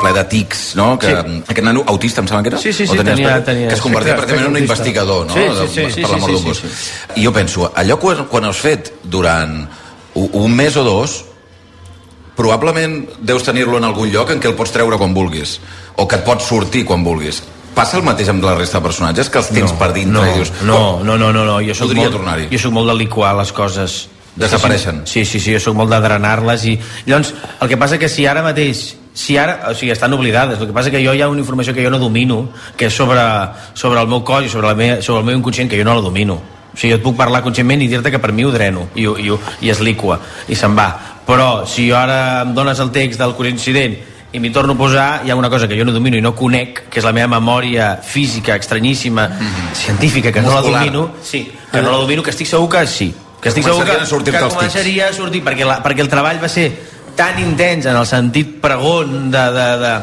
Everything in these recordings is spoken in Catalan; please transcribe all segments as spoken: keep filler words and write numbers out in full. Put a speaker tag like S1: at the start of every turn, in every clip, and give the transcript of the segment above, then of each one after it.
S1: ple de tics, no? Que,
S2: sí.
S1: Aquest nano autista, em sembla que era?
S2: Sí, sí, sí, tenia, tenia,
S1: que es convertia pràcticament en un investigador, no?
S2: Sí, sí, sí, sí,
S1: per la mort d'un gos. I jo penso, allò quan, quan has fet durant un mes o dos, probablement deus tenir-lo en algun lloc en què el pots treure quan vulguis, o que et pots sortir quan vulguis. Passa el mateix amb la resta de personatges, que els tens
S2: no,
S1: per dintre
S2: no,
S1: i dius...
S2: No, no, no, no, no. Jo soc
S1: podria
S2: molt,
S1: tornar-hi.
S2: Jo soc molt de liquar les coses.
S1: Desapareixen.
S2: Sí, sí, sí, jo soc molt de drenar-les i... Llavors, el que passa que si ara mateix... Si ara, o sigui, estan oblidades. El que passa que jo hi ha una informació que jo no domino, que és sobre, sobre el meu cos i sobre, la meva, sobre el meu inconscient, que jo no la domino. O sigui, jo et puc parlar conscientment i dir-te que per mi ho dreno i, i, i es liqua i se'n va. Però si jo ara em dones el text del coincident i m'hi torno a posar, hi ha una cosa que jo no domino i no conec, que és la meva memòria física estranyíssima, mm-hmm. científica, que muscular. No la domino, sí, que no la domino, que estic segur que sí, que estic segur que, que començaria a sortir, perquè, la, perquè el treball va ser tan intens en el sentit pregon de, de, de,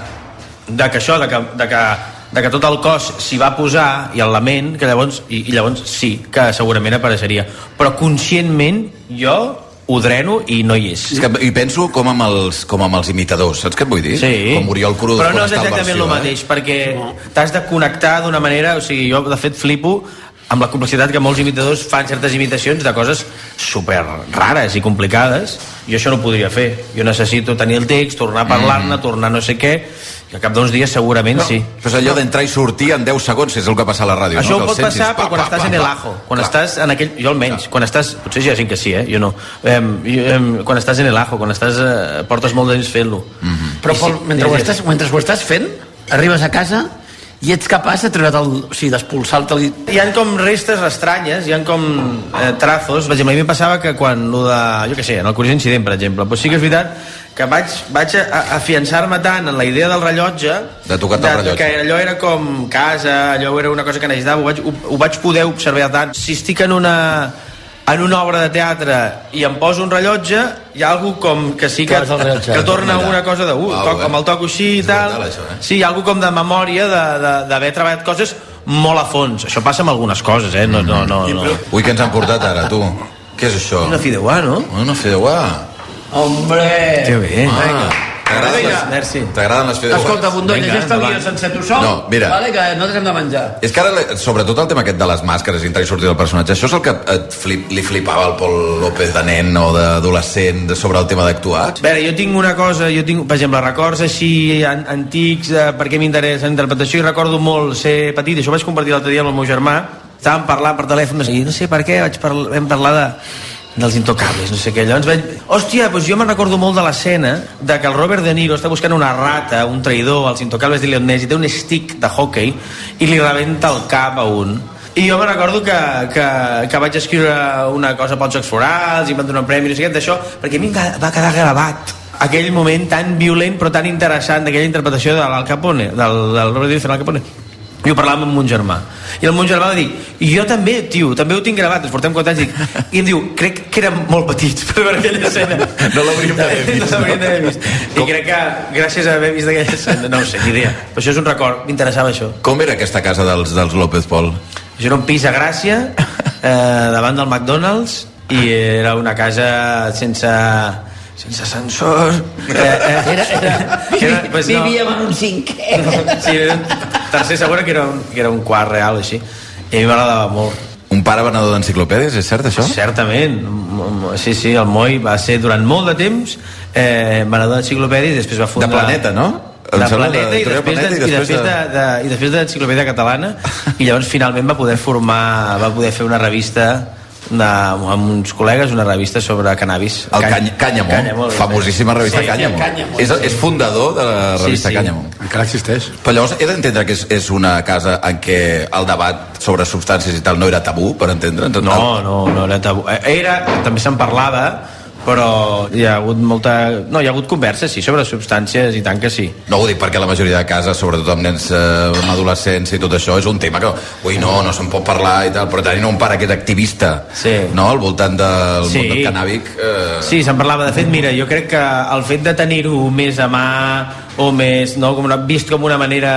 S2: de que això, de que, de que, de que tot el cos s'hi va posar i el lament, que llavors, i, i llavors sí, que segurament apareixeria, però conscientment jo ho dreno i no hi és.
S1: És que, i penso com amb, els, com amb els imitadors, saps què et vull dir?
S2: Sí.
S1: Com Oriol Cruz.
S2: Però no és exactament el mateix,
S1: eh?
S2: perquè no. T'has de connectar d'una manera, o sigui, jo de fet flipo amb la complexitat que molts imitadors fan certes imitacions de coses super rares i complicades. Jo això no ho podria fer. Jo necessito tenir el text, tornar a parlar-ne, mm. tornar no sé què, i al cap d'uns dies segurament no. sí.
S1: Però és allò d'entrar i sortir en deu segons, és el que passa a la ràdio.
S2: Això
S1: no?
S2: ho pot passar, però quan pa, estàs pa, en el ajo. Quan clar. Estàs en aquell... Jo almenys, clar. Quan estàs... Potser hi ha gent que sí, eh? Jo no. Eh, eh, quan estàs en el ajo, quan estàs... Eh, portes molt de temps fent-lo. Mm-hmm.
S3: Però, Pol, sí, mentre, ho estàs, mentre ho estàs fent, arribes a casa i ets capaç de treure el... O sigui, d'expulsar-te-li...
S2: Hi ha com restes estranyes, hi ha com eh, trazos. Per exemple, a mi em passava que quan lo de... Jo què sé, en el curiós incident, per exemple, doncs sí que és veritat que vaig, vaig a, a afiançar-me tant en la idea del rellotge,
S1: de tocar-te el rellotge,
S2: que allò era com casa, allò era una cosa que necessitava, ho vaig, ho, ho vaig poder observar tant. Si estic en una... en una obra de teatre i em poso un rellotge, hi ha algú com que sí que, que torna alguna cosa de uh, toc, amb el toco així i tal, això, eh? Sí, hi ha algú com de memòria d'haver treballat coses molt a fons. Això passa amb algunes coses, eh? No, no, no, no.
S1: Ui, què ens han portat ara, tu? Què és això?
S2: Una fideuà, no?
S1: Una fideuà.
S3: Hombre!
S2: Que bé.
S1: Ah. Vinga. T'agraden les,
S2: merci.
S1: T'agraden les fideuàs?
S3: Escolta, Bundó, llegeix-te el dia sense tu sol.
S1: No, mira.
S3: Vale, que nosaltres hem de menjar.
S1: És que ara, sobretot el tema aquest de les màscares, entrar i sortir del personatge, això és el que et flip, li flipava al Pol López de nen o d'adolescent sobre el tema d'actuar?
S2: A veure, jo tinc una cosa, jo tinc, per exemple, records així an antics, eh, perquè m'interessa la interpretació, i recordo molt ser petit, i això ho vaig compartir l'altre dia amb el meu germà, estàvem parlant per telèfon, i no sé per què vaig parlar, vam parlar de dels Intocables, no sé què. Llavors vaig... Hòstia, doncs jo me'n recordo molt de l'escena de que el Robert De Niro està buscant una rata, un traïdor, als Intocables de Leon Ness, i té un stick de hockey i li rebenta el cap a un. I jo me'n recordo que, que, que vaig escriure una cosa pels Jocs Florals i em van donar un premi, no sé què, d'això, perquè a mi em va quedar gravat aquell moment tan violent però tan interessant d'aquella interpretació de l'Al Capone, del, del Robert De Niro fent Al Capone. I ho parlàvem amb mon germà i el mon germà va dir, i jo també, tio, també ho tinc gravat, ens portem quatre anys, dic, i em diu, crec que érem molt petits per veure aquella escena,
S1: no l'hauríem d'haver vist,
S2: no l'hauríem d'haver vist. I crec que gràcies a haver vist aquella escena, no ho sé, ni idea, però això és un record, m'interessava això.
S1: Com era aquesta casa dels, dels López, Pol?
S2: Això era un pis a Gràcia, eh, davant del McDonald's, i era una casa sense sense ascensor, eh, eh,
S3: era, era, era
S2: pues
S3: vivíem no. en un cinquè,
S2: sí, era un tercer segura que era un, que era un quart real així, i a mi m'agradava molt.
S1: Un pare venedor d'enciclopèdies, és cert això?
S2: Certament, sí, sí, el Moi va ser durant molt de temps eh, venedor d'enciclopèdies i després va fundar...
S1: De Planeta, no?
S2: De Planeta, de, i, després de, i, després de, de, i després de l'enciclopèdia catalana, i llavors finalment va poder formar, va poder fer una revista de, amb uns col·legues, una revista sobre cannabis,
S1: el Cany Canyamó, Canyamó, famosíssima revista, sí, Canyamó.
S3: Canyamó
S1: És, és fundador de la revista sí, sí. Canyamó.
S4: Encara existeix.
S1: Però llavors he d'entendre que és, és una casa en què el debat sobre substàncies i tal no era tabú, per entendre?
S2: No, no, no era tabú. Era, també se'n parlava, però hi ha hagut molta... No, hi ha hagut converses, sí, sobre substàncies, i tant que sí.
S1: No ho dic perquè la majoria de cases, sobretot amb nens eh, amb adolescents i tot això, és un tema que, ui, no, no se'n pot parlar i tal, però tenint un pare que és activista,
S2: sí.
S1: no?, al voltant del
S2: sí.
S1: món del cannàbic... Eh...
S2: Sí, se'n parlava. De fet, mira, jo crec que el fet de tenir-ho més a mà o més, no?, com una, vist com una manera...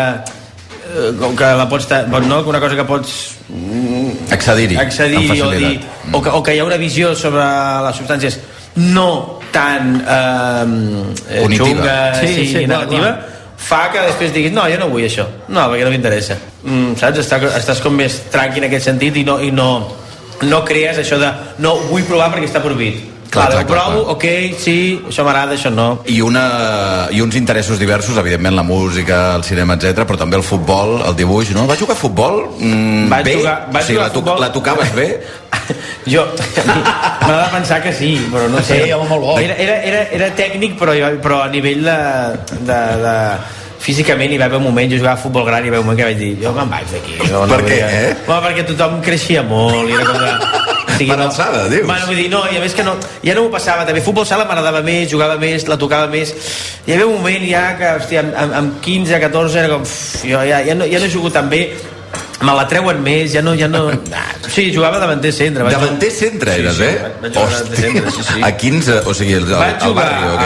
S2: com que la pots, no? Una cosa que pots
S1: accedir-hi
S2: accedir o, dir, mm. o, que, o que hi ha una visió sobre les substàncies no tan eh, xunga,
S3: sí,
S2: sí,
S3: sí,
S2: negativa, fa que després diguis no, jo no vull això, no, perquè no m'interessa. Mm, saps? Estàs, estàs com més tranqui en aquest sentit i no, i no, no crees això de no, vull provar perquè està prohibit. Clar, clar, clar, provo, clar. Ok, sí, això m'agrada, això no.
S1: I, una, I uns interessos diversos, evidentment la música, el cinema, etcètera, però també el futbol, el dibuix, no? Vas jugar a futbol? Mm,
S2: vaig
S1: bé?
S2: Jugar, vaig
S1: o sigui,
S2: jugar
S1: la, to la tocaves bé?
S2: Jo, m'ha de pensar que sí, però no sé.
S3: Sí, home, molt bo.
S2: Era, era, era, era tècnic, però, però a nivell de... de, de físicament hi va haver un moment, jo jugava a futbol gran i hi va haver un moment que vaig dir, jo me'n vaig d'aquí. No,
S1: per
S2: no
S1: què,
S2: volia...
S1: eh?
S2: Home, perquè tothom creixia molt i era com de... O sigui,
S1: per
S2: no...
S1: alçada, dius?
S2: Bueno, vull dir, no, i a més que no, ja no m'ho passava també, futbol sala m'agradava més, jugava més, la tocava més, hi havia un moment ja que, hòstia, amb, amb quinze, catorze era com, uf, jo ja, ja, no, ja no jugo tan bé, me la treuen més, ja no... Ja no... Sí, jugava davanter centre.
S1: Davanter centre eres,
S2: sí, sí,
S1: eh?
S2: Vaig jugar davanter centre, sí, sí.
S1: A quinze, o sigui, el,
S2: vaig
S1: el barri o què?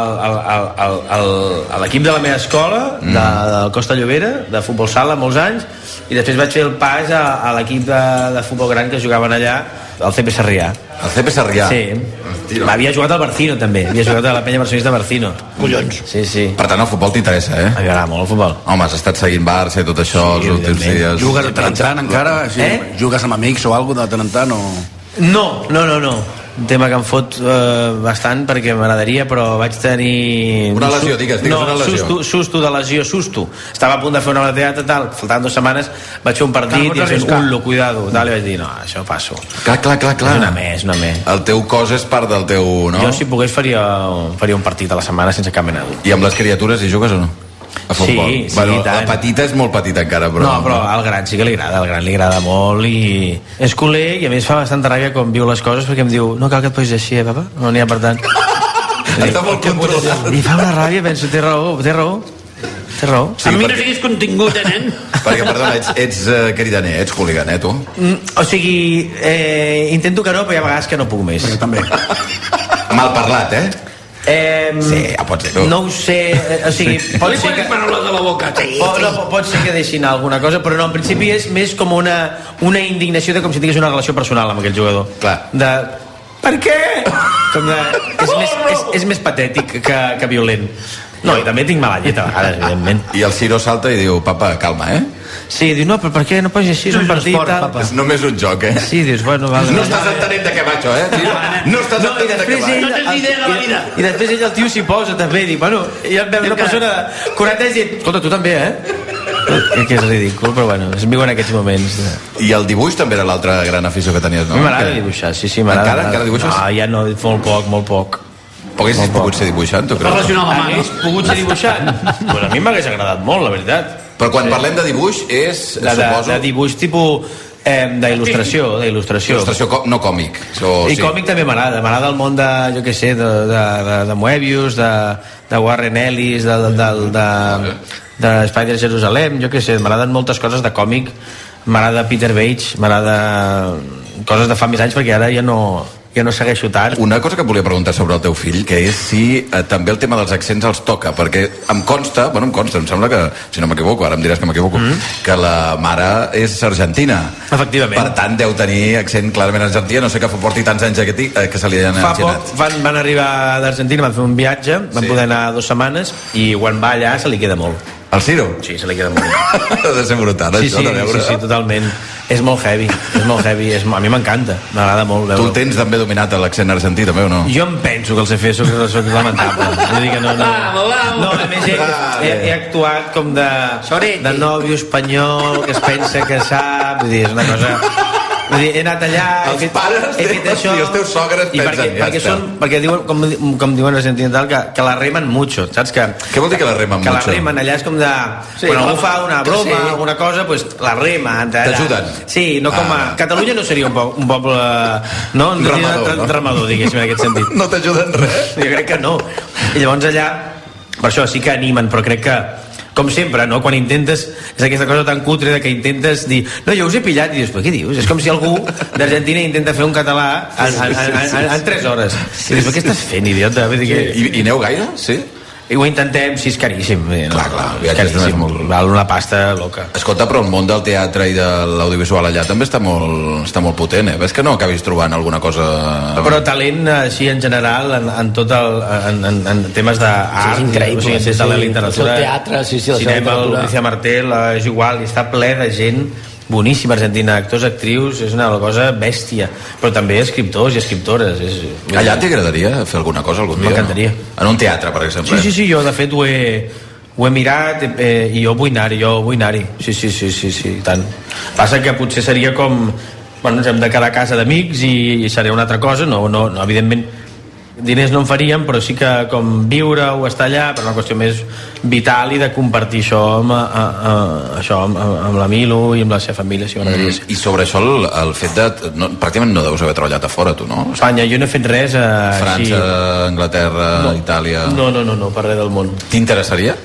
S2: A l'equip de la meva escola, mm. de, del Costa Llobera, de futbol sala, molts anys, i després vaig fer el pas a, a l'equip de, de futbol gran que jugaven allà, el C P Sarrià.
S1: El C P Sarrià?
S2: Sí.
S1: Hòstia.
S2: Havia jugat al Barcino, també. Havia jugat a la penya barcelonista de Barcino.
S3: Collons.
S2: Sí, sí.
S1: Per tant, el futbol t'interessa, eh?
S2: M'agrada molt el futbol.
S1: Home, has estat seguint Barça i tot això
S2: Sí,
S1: els últims dies.
S4: Jugues de tant en tant encara? Sí,
S2: Eh?
S4: Jugues amb amics o alguna de tant en tant o...
S2: No, no, no, no. Un tema que em fot eh, bastant perquè m'agradaria, però vaig tenir...
S1: Una lesió, digues, digues
S2: no,
S1: una lesió.
S2: Susto, susto de lesió, susto. Estava a punt de fer una obra de teatre, tal, faltaven dues setmanes, vaig fer un partit
S3: Clar,
S2: i vaig dir,
S3: arriscar.
S2: ullo, cuidado, tal, i vaig dir, no, això passo.
S1: Clar, clar, clar, clar.
S2: Una més, una més.
S1: El teu cos és part del teu, no?
S2: Jo, si pogués, faria, faria un partit a la setmana sense cap mena de dubte.
S1: I amb les criatures hi jugues o no? A futbol?
S2: Sí, sí,
S1: bueno,
S2: tant.
S1: la petita és molt petita encara, però...
S2: No, però al gran sí que li agrada, al gran li agrada molt i és culer i a més fa bastanta ràbia quan viu les coses perquè em diu, no cal que et posis així, eh, papa? No n'hi ha per tant.
S1: Està molt controlat.
S2: I fa una ràbia, penso, té raó, té raó. Té raó.
S3: Sí, amb mi no
S1: perquè-
S3: siguis contingut, eh, nen?
S1: Perquè, perdona, ets, ets uh, cridaner, ets hooligan, eh, tu?
S2: Mm, o sigui, eh, intento que no, però hi ha vegades que no puc més.
S4: Perquè també.
S1: Mal parlat, eh?
S2: Eh,
S1: Sí, ja pots dir tu.
S2: no ho sé, eh, o sigui, pot
S3: Li
S2: ser
S3: posis
S2: que...
S3: paraules a la boca. Sí,
S2: Pot, no, pot ser que deixin alguna cosa, però no, en principi és més com una, una indignació de com si tingués una relació personal amb aquell jugador.
S1: Clar.
S2: De... Per què? Com de, és, més, és, és més patètic que, que violent. No, i també tinc mala llet a vegades, evidentment.
S1: I el Ciro salta i diu, papa, calma, eh?
S2: Sí, diu, no, però per què no pots així, és un partit,
S3: esport,
S2: tal.
S3: papa.
S1: És només un joc, eh?
S2: Sí, dius, bueno, vale.
S1: No estàs entenent de què va això, eh? Ciro? No estàs
S2: No, i
S1: entenent de què
S2: després
S1: va.
S2: ell,
S3: No tens idea de la vida.
S2: i, i després ell el tio s'hi posa també, dic, bueno, i em veu una persona de quaranta anys i dic, escolta, tu també, eh? I que és ridícul, però bueno, es viuen aquests moments.
S1: I el dibuix també era l'altra gran afició que tenies,
S2: A
S1: no?
S2: mi m'agrada
S1: Que-
S2: dibuixar, sí, sí, m'agrada.
S1: Encara?
S2: m'agrada.
S1: Encara dibuixes?
S2: No, ja no, molt poc, molt poc.
S1: Però haguessis pogut ser dibuixant, tu creus?
S3: Relacionar la mà,
S2: Hagués
S3: no?
S2: pogut ser dibuixant? Pues a mi m'hagués agradat molt, la veritat.
S1: Però quan parlem de dibuix és,
S2: De, de,
S1: suposo...
S2: de dibuix tipus eh, d'il·lustració, d'il·lustració.
S1: Il·lustració co- no còmic. O,
S2: I còmic també m'agrada, m'agrada el món de, jo què sé, de, de, de, de Moebius, de, de Warren Ellis, de, de, de, de, de Spider Jerusalem, jo què sé, m'agraden moltes coses de còmic, m'agrada Peter Bates, m'agrada coses de fa més anys perquè ara ja no, ja no segueixo tant.
S1: Una cosa que et volia preguntar sobre el teu fill, que és si eh, també el tema dels accents els toca, perquè em consta, bueno, em consta, em sembla que, si no m'equivoco, ara em diràs que m'equivoco, mm -hmm. que la mare és argentina.
S2: Efectivament.
S1: Per tant, deu tenir accent clarament argentí, no sé que porti tants anys que, eh, que se li han
S2: Fa
S1: engenat.
S2: poc van, van arribar d'Argentina, van fer un viatge, van
S1: Sí.
S2: poder anar dues setmanes i quan va allà se li queda molt.
S1: El Ciro?
S2: Sí, se li queda molt.
S1: Ha de ser brutal,
S2: Sí,
S1: això,
S2: sí,
S1: de veure.
S2: sí, sí, totalment. És molt heavy, és molt heavy. És, a mi m'encanta, m'agrada molt
S1: Tu
S2: veure.
S1: el tens també dominat, l'accent argentí, també, o no?
S2: Jo em penso que el sé fer, soc, soc lamentable. Vull dir que no, no.
S3: Vamos, vamos.
S2: No, a més he, he, he actuat com de,
S3: Sorete.
S2: de nòvio espanyol que es pensa que sap, vull dir, és una cosa... Vull dir, he anat allà,
S1: Els
S2: he fet,
S1: pares
S2: he fet
S1: diuen,
S2: això...
S1: i els teus sogres
S2: i
S1: pensen,
S2: perquè,
S1: ja
S2: perquè,
S1: està.
S2: són, perquè diuen, com, com diuen els argentins, tal, que, que la remen mucho, saps? Que,
S1: Què vol dir que la remen
S2: que
S1: mucho?
S2: la remen, allà és com de...
S3: Sí,
S2: quan
S3: la-
S2: algú fa una broma,
S3: sí.
S2: alguna cosa, pues, la rema.
S1: T'ajuden?
S2: Sí, no com a...
S1: Ah.
S2: Catalunya no seria un, po un poble... No? No tindria
S1: Remador,
S2: tra-
S1: no?
S2: Remador, diguéssim, en aquest sentit.
S1: No t'ajuden res?
S2: Jo crec que no. I llavors allà, per això sí que animen, però crec que, com sempre, no? Quan intentes, és aquesta cosa tan cutre de que intentes dir, no, jo us he pillat, i dius, però què dius? És com si algú d'Argentina intenta fer un català en, en, en, en, en tres hores. I dius, però què estàs fent, idiota? Vull dir que...
S1: I, I neu gaire? Sí?
S2: i ho intentem, si és caríssim.
S1: Clar, clar,
S2: és caríssim, molt... val una pasta loca.
S1: Escolta, però el món del teatre i de l'audiovisual allà també està molt, està molt potent, eh? Ves que no acabis trobant alguna cosa...
S2: Però talent, així en general, en, en tot el... en, en, en temes d'art,
S3: sí, és increïble,
S2: o sigui,
S3: sí,
S2: de
S3: sí,
S2: la literatura,
S3: el teatre, sí, sí, la
S2: cinema,
S3: literatura.
S2: Lucrecia Martel, és igual, i està ple de gent boníssima argentina, actors, actrius, és una cosa bèstia, però també escriptors i escriptores. És...
S1: Allà t'agradaria fer alguna cosa algun dia?
S2: M'encantaria.
S1: En un teatre, per exemple?
S2: Sí, sí, sí, jo de fet ho he, ho he mirat eh, i jo vull anar-hi, jo vull anar-hi. Sí, sí, sí, sí, sí, tant. Passa que potser seria com... Bueno, ens hem de quedar a casa d'amics i, i seria una altra cosa, no, no, no, evidentment diners no en faríem, però sí que com viure o estar allà, per una qüestió més vital i de compartir això amb, a, a, a, això amb, amb la Milo i amb la seva família, si m'agradaria.
S1: Mm, I sobre això el, el fet de... No, pràcticament no deus haver treballat a fora, tu, no?
S2: Espanya, jo no he fet res a...
S1: França,
S2: sí.
S1: Anglaterra,
S2: no,
S1: Itàlia...
S2: No, no, no, no, per res del món.
S1: T'interessaria?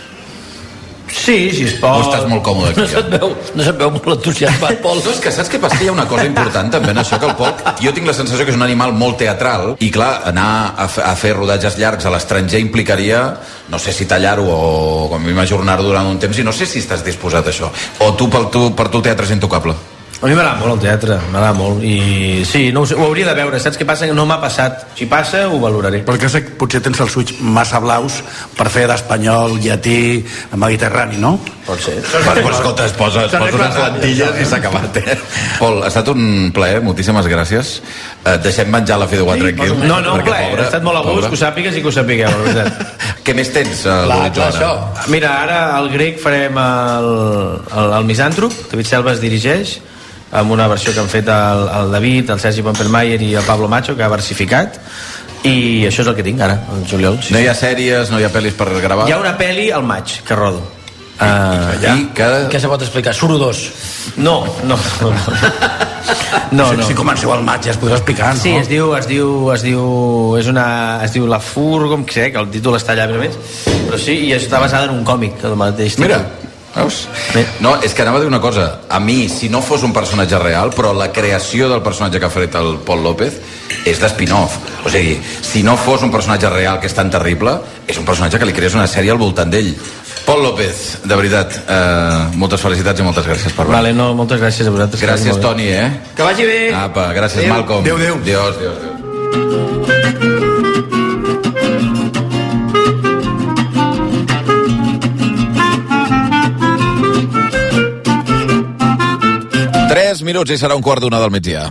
S2: Sí, si es pot.
S1: O estàs molt còmode aquí?
S3: No se't veu, no se't veu molt entusiasmat, Pol.
S1: No, és que saps què passa? Que hi ha una cosa important també en això, que el Pol... Jo tinc la sensació que és un animal molt teatral i, clar, anar a, a fer rodatges llargs a l'estranger implicaria, no sé si tallar-ho o com a mínim ajornar-ho durant un temps, i no sé si estàs disposat a això. O tu, per tu, per tu el teatre és intocable?
S2: A mi m'agrada molt el teatre, m'agrada molt, i sí, no ho, sé, ho hauria de veure, saps què passa? No m'ha passat. Si passa, ho valoraré.
S4: Perquè sé que potser tens els ulls massa blaus per fer d'espanyol, llatí, mediterrani, no?
S2: Pot ser.
S1: Bueno, pues, escolta, es posa, es posa unes lentilles i s'ha acabat, eh? Pol, ha estat un plaer, moltíssimes gràcies. Eh, deixem menjar la Fideuà sí, tranquil.
S2: No, no, un plaer, ha estat molt a gust, que ho sàpigues i que ho sapigueu, la veritat.
S1: Què més tens a
S3: l'horitzó ara?
S2: Mira, ara al grec farem el, el, el Misàntrop, David Selva es dirigeix, amb una versió que han fet el, el David, el Sergi Pompelmayer i el Pablo Macho, que ha versificat, i això és el que tinc ara, el juliol. Sí.
S1: No hi ha sèries, no hi ha pel·lis per gravar?
S2: Hi ha una pel·li al maig, que rodo.
S1: Uh, I, i que...
S3: Què se pot explicar? Suro dos.
S2: No, no, no. No, no.
S4: Si comenceu al maig ja es podrà explicar, no?
S2: Sí, es diu, es diu, es diu, és una, es diu La Fur, com que sé, que el títol està allà més, però sí, i està basada en un còmic, el mateix títol.
S1: Mira, veus? No, és que anava a dir una cosa. A mi, si no fos un personatge real, però la creació del personatge que ha fet el Pol López és de spin-off. O sigui, si no fos un personatge real que és tan terrible, és un personatge que li crees una sèrie al voltant d'ell. Pol López, de veritat, eh, moltes felicitats i moltes gràcies per venir.
S2: Vale, no, moltes gràcies a vosaltres.
S1: Gràcies, Toni, eh?
S3: Que vagi bé.
S1: Apa, gràcies,
S3: Adéu.
S1: Malcolm.
S4: Adéu, adéu.
S1: Adiós, adiós, adiós. Tres minuts i serà un quart d'una del migdia.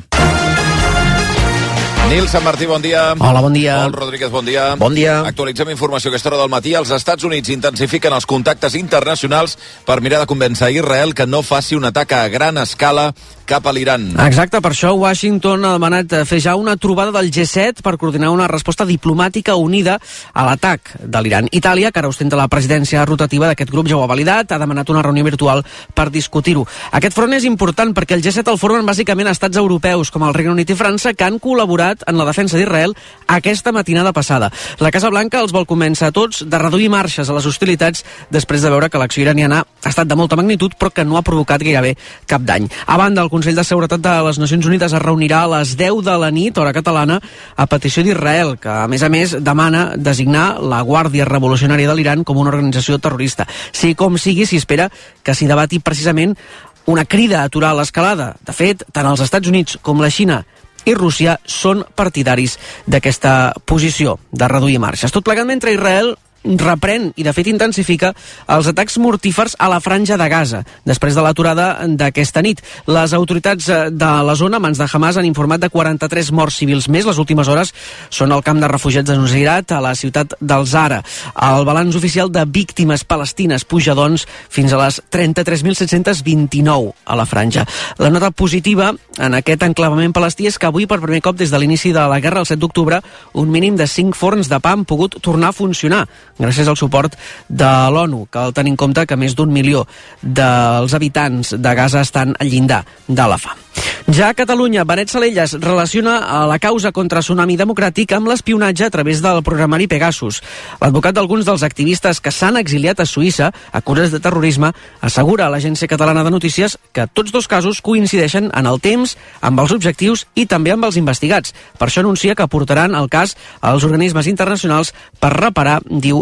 S1: Nil Sant Martí, bon dia.
S5: Hola, bon dia.
S1: Pol Rodríguez, bon dia.
S5: Bon dia.
S1: Actualitzem informació a aquesta hora del matí. Els Estats Units intensifiquen els contactes internacionals per mirar de convèncer a Israel que no faci un atac a gran escala cap a l'Iran.
S5: Exacte, per això Washington ha demanat fer ja una trobada del G set per coordinar una resposta diplomàtica unida a l'atac de l'Iran. Itàlia, que ara ostenta la presidència rotativa d'aquest grup, ja ho ha validat, ha demanat una reunió virtual per discutir-ho. Aquest front és important perquè el G set el formen bàsicament estats europeus com el Regne Unit i França, que han col·laborat en la defensa d'Israel aquesta matinada passada. La Casa Blanca els vol convèncer a tots de reduir marxes a les hostilitats després de veure que l'acció iraniana ha estat de molta magnitud però que no ha provocat gairebé cap dany. A banda, el Consell de Seguretat de les Nacions Unides es reunirà a les deu de la nit, hora catalana, a petició d'Israel, que a més a més demana designar la Guàrdia Revolucionària de l'Iran com una organització terrorista. Sí com sigui, s'hi espera que s'hi debati precisament una crida a aturar l'escalada. De fet, tant els Estats Units com la Xina i Rússia són partidaris d'aquesta posició de reduir marxes. Tot plegat mentre Israel reprèn i de fet intensifica els atacs mortífers a la franja de Gaza després de l'aturada d'aquesta nit. Les autoritats de la zona, mans de Hamas, han informat de quaranta-tres morts civils més. Les últimes hores són al camp de refugiats de Nuseirat, a la ciutat del Zara. El balanç oficial de víctimes palestines puja, doncs, fins a les trenta-tres mil set-cents vint-i-nou a la franja. La nota positiva en aquest enclavament palestí és que avui, per primer cop des de l'inici de la guerra, el set d'octubre, un mínim de cinc forns de pa han pogut tornar a funcionar gràcies al suport de l'ONU. Cal tenir en compte que més d'un milió dels habitants de Gaza estan al llindar de la fam. Ja a Catalunya, Benet Salellas relaciona la causa contra Tsunami Democràtic amb l'espionatge a través del programari Pegasus. L'advocat d'alguns dels activistes que s'han exiliat a Suïssa, acusats de terrorisme, assegura a l'Agència Catalana de Notícies que tots dos casos coincideixen en el temps, amb els objectius i també amb els investigats. Per això anuncia que portaran el cas als organismes internacionals per reparar, diu,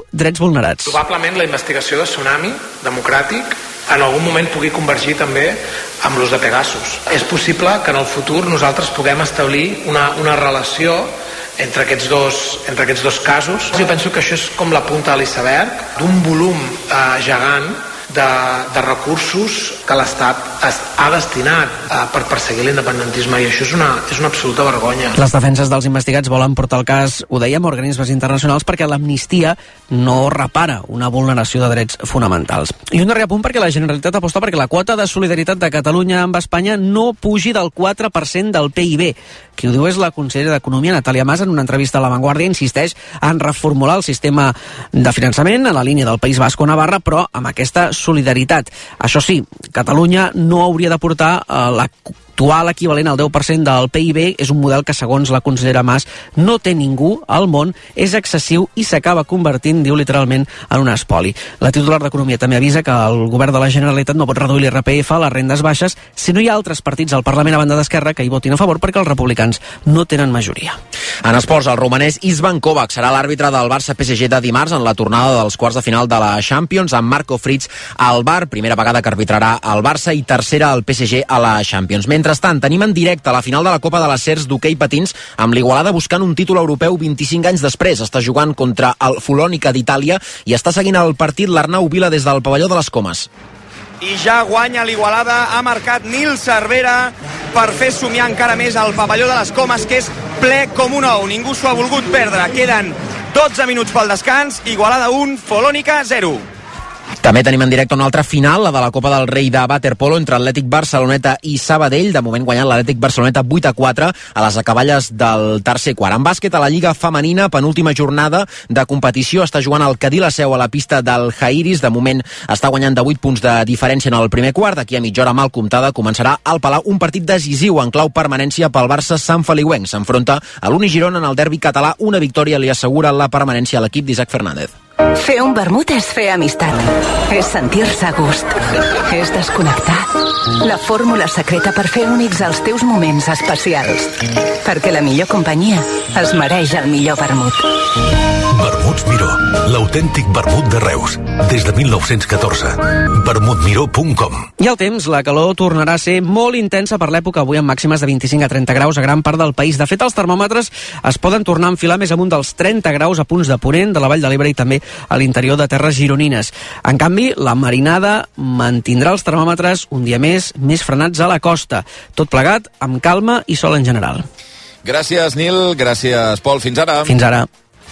S5: drets vulnerats.
S6: Probablement la investigació de Tsunami Democràtic en algun moment pugui convergir també amb l'ús de Pegasus. És possible que en el futur nosaltres puguem establir una, una relació entre aquests, dos, entre aquests dos casos. Jo penso que això és com la punta de l'iceberg d'un volum eh, gegant de, de recursos que l'Estat ha destinat eh, per perseguir l'independentisme, i això és una, és una absoluta vergonya.
S5: Les defenses dels investigats volen portar el cas, ho dèiem, a organismes internacionals perquè l'amnistia no repara una vulneració de drets fonamentals. I un darrer apunt perquè la Generalitat aposta perquè la quota de solidaritat de Catalunya amb Espanya no pugi del quatre per cent del P I B. Qui ho diu és la consellera d'Economia, Natàlia Mas, en una entrevista a La Vanguardia, insisteix en reformular el sistema de finançament a la línia del País Basc o Navarra, però amb aquesta solidaritat. Això sí, Catalunya no hauria de portar eh, la actual equivalent al deu per cent del P I B. És un model que, segons la consellera Mas, no té ningú al món, és excessiu i s'acaba convertint, diu literalment, en un espoli. La titular d'Economia també avisa que el govern de la Generalitat no pot reduir l'I R P F a les rendes baixes si no hi ha altres partits al Parlament a banda d'Esquerra que hi votin a favor, perquè els republicans no tenen majoria.
S7: En esports, el romanès Isvan Kovac serà l'àrbitre del Barça P S G de dimarts en la tornada dels quarts de final de la Champions, amb Marco Fritz al bar, primera vegada que arbitrarà el Barça i tercera al P S G a la Champions. Mentrestant, tenim en directe la final de la Copa de les Cers d'hoquei patins, amb l'Igualada buscant un títol europeu vint-i-cinc anys després. Està jugant contra el Folònica d'Itàlia i està seguint el partit l'Arnau Vila des del pavelló de les Comes.
S8: I ja guanya l'Igualada, ha marcat Nil Cervera per fer somiar encara més el pavelló de les Comes, que és ple com un ou. Ningú s'ho ha volgut perdre. Queden dotze minuts pel descans, Igualada un, Folònica zero.
S7: També tenim en directe una altra final, la de la Copa del Rei de waterpolo entre Atlètic Barceloneta i Sabadell. De moment guanyant l'Atlètic Barceloneta vuit a quatre a les acaballes del tercer quart. En bàsquet, a la Lliga Femenina, penúltima jornada de competició, està jugant el Cadí la Seu a la pista del Jairis. De moment està guanyant de vuit punts de diferència en el primer quart. D'aquí a mitja hora mal comptada començarà al Palau un partit decisiu en clau permanència pel Barça Sant Feliuenc. S'enfronta a l'Uni Girona en el derbi català. Una victòria li assegura la permanència a l'equip d'Isaac Fernández.
S9: Fer un vermut és fer amistat. És sentir-se a gust. És desconnectar. La fórmula secreta per fer únics els teus moments especials. Perquè la millor companyia es mereix el millor vermut.
S10: Vermuts Miró, l'autèntic vermut de Reus. Des de mil nou-cents catorze. vermut miró punt com.
S5: I el temps, la calor tornarà a ser molt intensa per l'època, avui amb màximes de vint-i-cinc a trenta graus a gran part del país. De fet, els termòmetres es poden tornar a enfilar més amunt dels trenta graus a punts de Ponent, de la Vall de l'Ebre i també a l'interior de terres gironines. En canvi, la marinada mantindrà els termòmetres un dia més, més frenats a la costa. Tot plegat, amb calma i sol en general.
S1: Gràcies, Nil. Gràcies, Pol. Fins ara.
S5: Fins ara.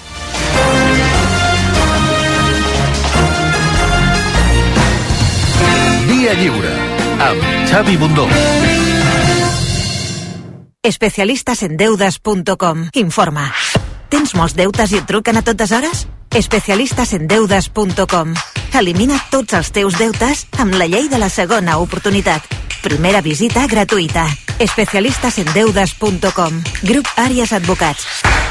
S10: Via Lliure, amb Xavi Bundó.
S11: Especialistas en deudas punto com informa. Tens molts deutes i et truquen a totes hores? Especialistas en deudas punto com. Elimina tots els teus deutes amb la llei de la segona oportunitat. Primera visita gratuïta. Especialistas en deudas punto com. Grup Àries Advocats.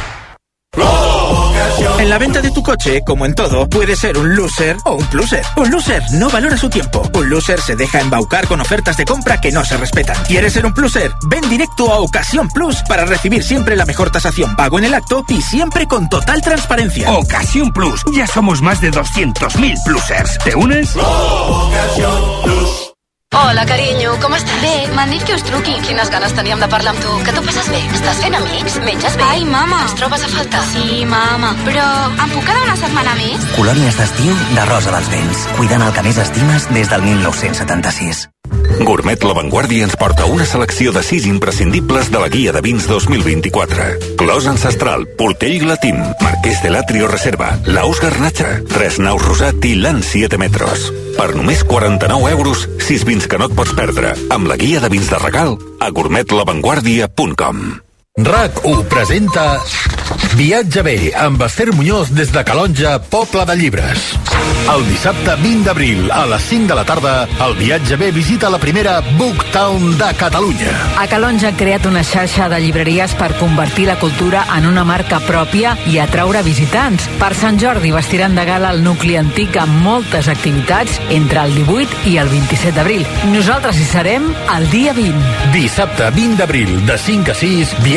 S12: En la venta de tu coche, como en todo, puede ser un loser o un pluser. Un loser no valora su tiempo. Un loser se deja embaucar con ofertas de compra que no se respetan. ¿Quieres ser un pluser? Ven directo a Ocasión Plus para recibir siempre la mejor tasación, pago en el acto y siempre con total transparencia.
S13: Ocasión Plus. Ya somos más de doscientos mil plusers. ¿Te unes?
S14: Ocasión Plus. Hola, carinyo, com estàs? Bé, m'han dit que us truqui. Quines ganes teníem de parlar amb tu. Que tu passes bé? Estàs fent amics? Menges bé? Ai, mama. Ens trobes a faltar? Sí, mama. Però em puc quedar una setmana més?
S15: Colònies d'estiu de Rosa dels Vents. Cuidant el que més estimes des del mil nou-cents setanta-sis.
S10: Gourmet La Vanguardia ens porta una selecció de sis imprescindibles de la guia de vins dos mil vint-i-quatre. Clos Ancestral, Portell Latín, Marquès de l'Atrio Reserva, Laus Garnacha, Tres Naus Rosat i Lan siete metros. Per només quaranta-nou euros, sis vins que no et pots perdre, amb la guia de vins de regal a gourmet la vanguardia punt com. RAC u presenta Viatge bé amb Esther Muñoz des de Calonja, Poble de Llibres. El dissabte vint d'abril a les cinc de la tarda, el Viatge bé visita la primera Booktown de Catalunya.
S16: A Calonja han creat una xarxa de llibreries per convertir la cultura en una marca pròpia i atraure visitants. Per Sant Jordi vestiran de gala el nucli antic amb moltes activitats entre el divuit i el vint-i-set d'abril. Nosaltres hi serem el dia vint.
S10: Dissabte vint d'abril, de cinc a sis, Viatge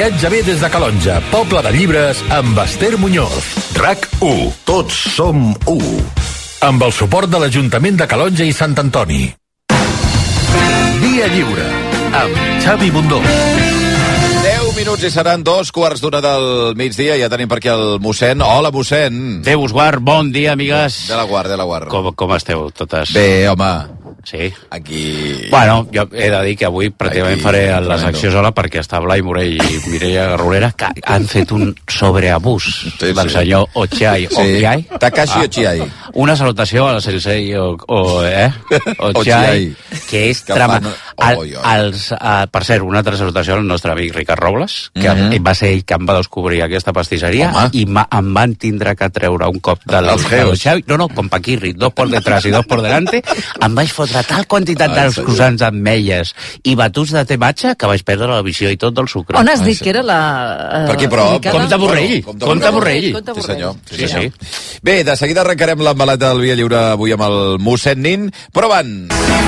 S17: Viatja bé des de Calonja, Poble de Llibres, amb Esther Muñoz. RAC u. Tots som u. Amb el suport de l'Ajuntament de Calonja i Sant Antoni. Via Lliure, amb Xavi Bundó.
S1: deu minuts i seran dos quarts d'una del migdia. Ja tenim per aquí el mossèn. Hola, mossèn.
S18: Déu us guard, bon dia, amigues.
S1: De la guard, de la guard.
S18: Com, com esteu totes?
S1: Bé, home.
S18: Sí?
S1: Aquí...
S18: Bueno, jo he de dir que avui pràcticament
S1: Aquí,
S18: faré la
S1: tremendo.
S18: secció sola perquè està Blai Morell i Mireia Garrolera que han fet un sobreabús sí, del
S1: sí.
S18: senyor Ochiai.
S1: Sí.
S18: Ochiai?
S1: Takashi Ochiai.
S18: Una salutació a la Sensei o, o, eh? Ochiai,
S1: Ochiai.
S18: Que és
S1: Que
S18: trama...
S1: fan-
S18: El,
S1: Oi, oi.
S18: els, uh, per cert, una altra salutació al nostre amic Ricard Robles, que
S1: Mhm.
S18: ell va ser ell que em va descobrir aquesta pastisseria.
S1: Home.
S18: I ma, em van tindre que treure un cop del,
S1: Els
S18: del
S1: geos.
S18: Xavi. No, no, com Paquirri, dos por detrás i dos por delante. Em vaig fotre tal quantitat
S1: Ai,
S18: dels
S1: senyor.
S18: croissants amb meies i batuts de te matxa que vaig perdre la visió i tot del sucre.
S19: On has dit que era la...
S1: Per aquí, però...
S19: ubicada?
S18: Comte Borrell.
S1: Comte
S18: Comte Borrell.
S19: Comte
S1: Sí,
S19: Borrell.
S1: senyor. Sí,
S18: Sí,
S1: senyor. Bé, de seguida arrencarem l'embaleta del Via Lliure avui amb el mossèn Nin, però abans...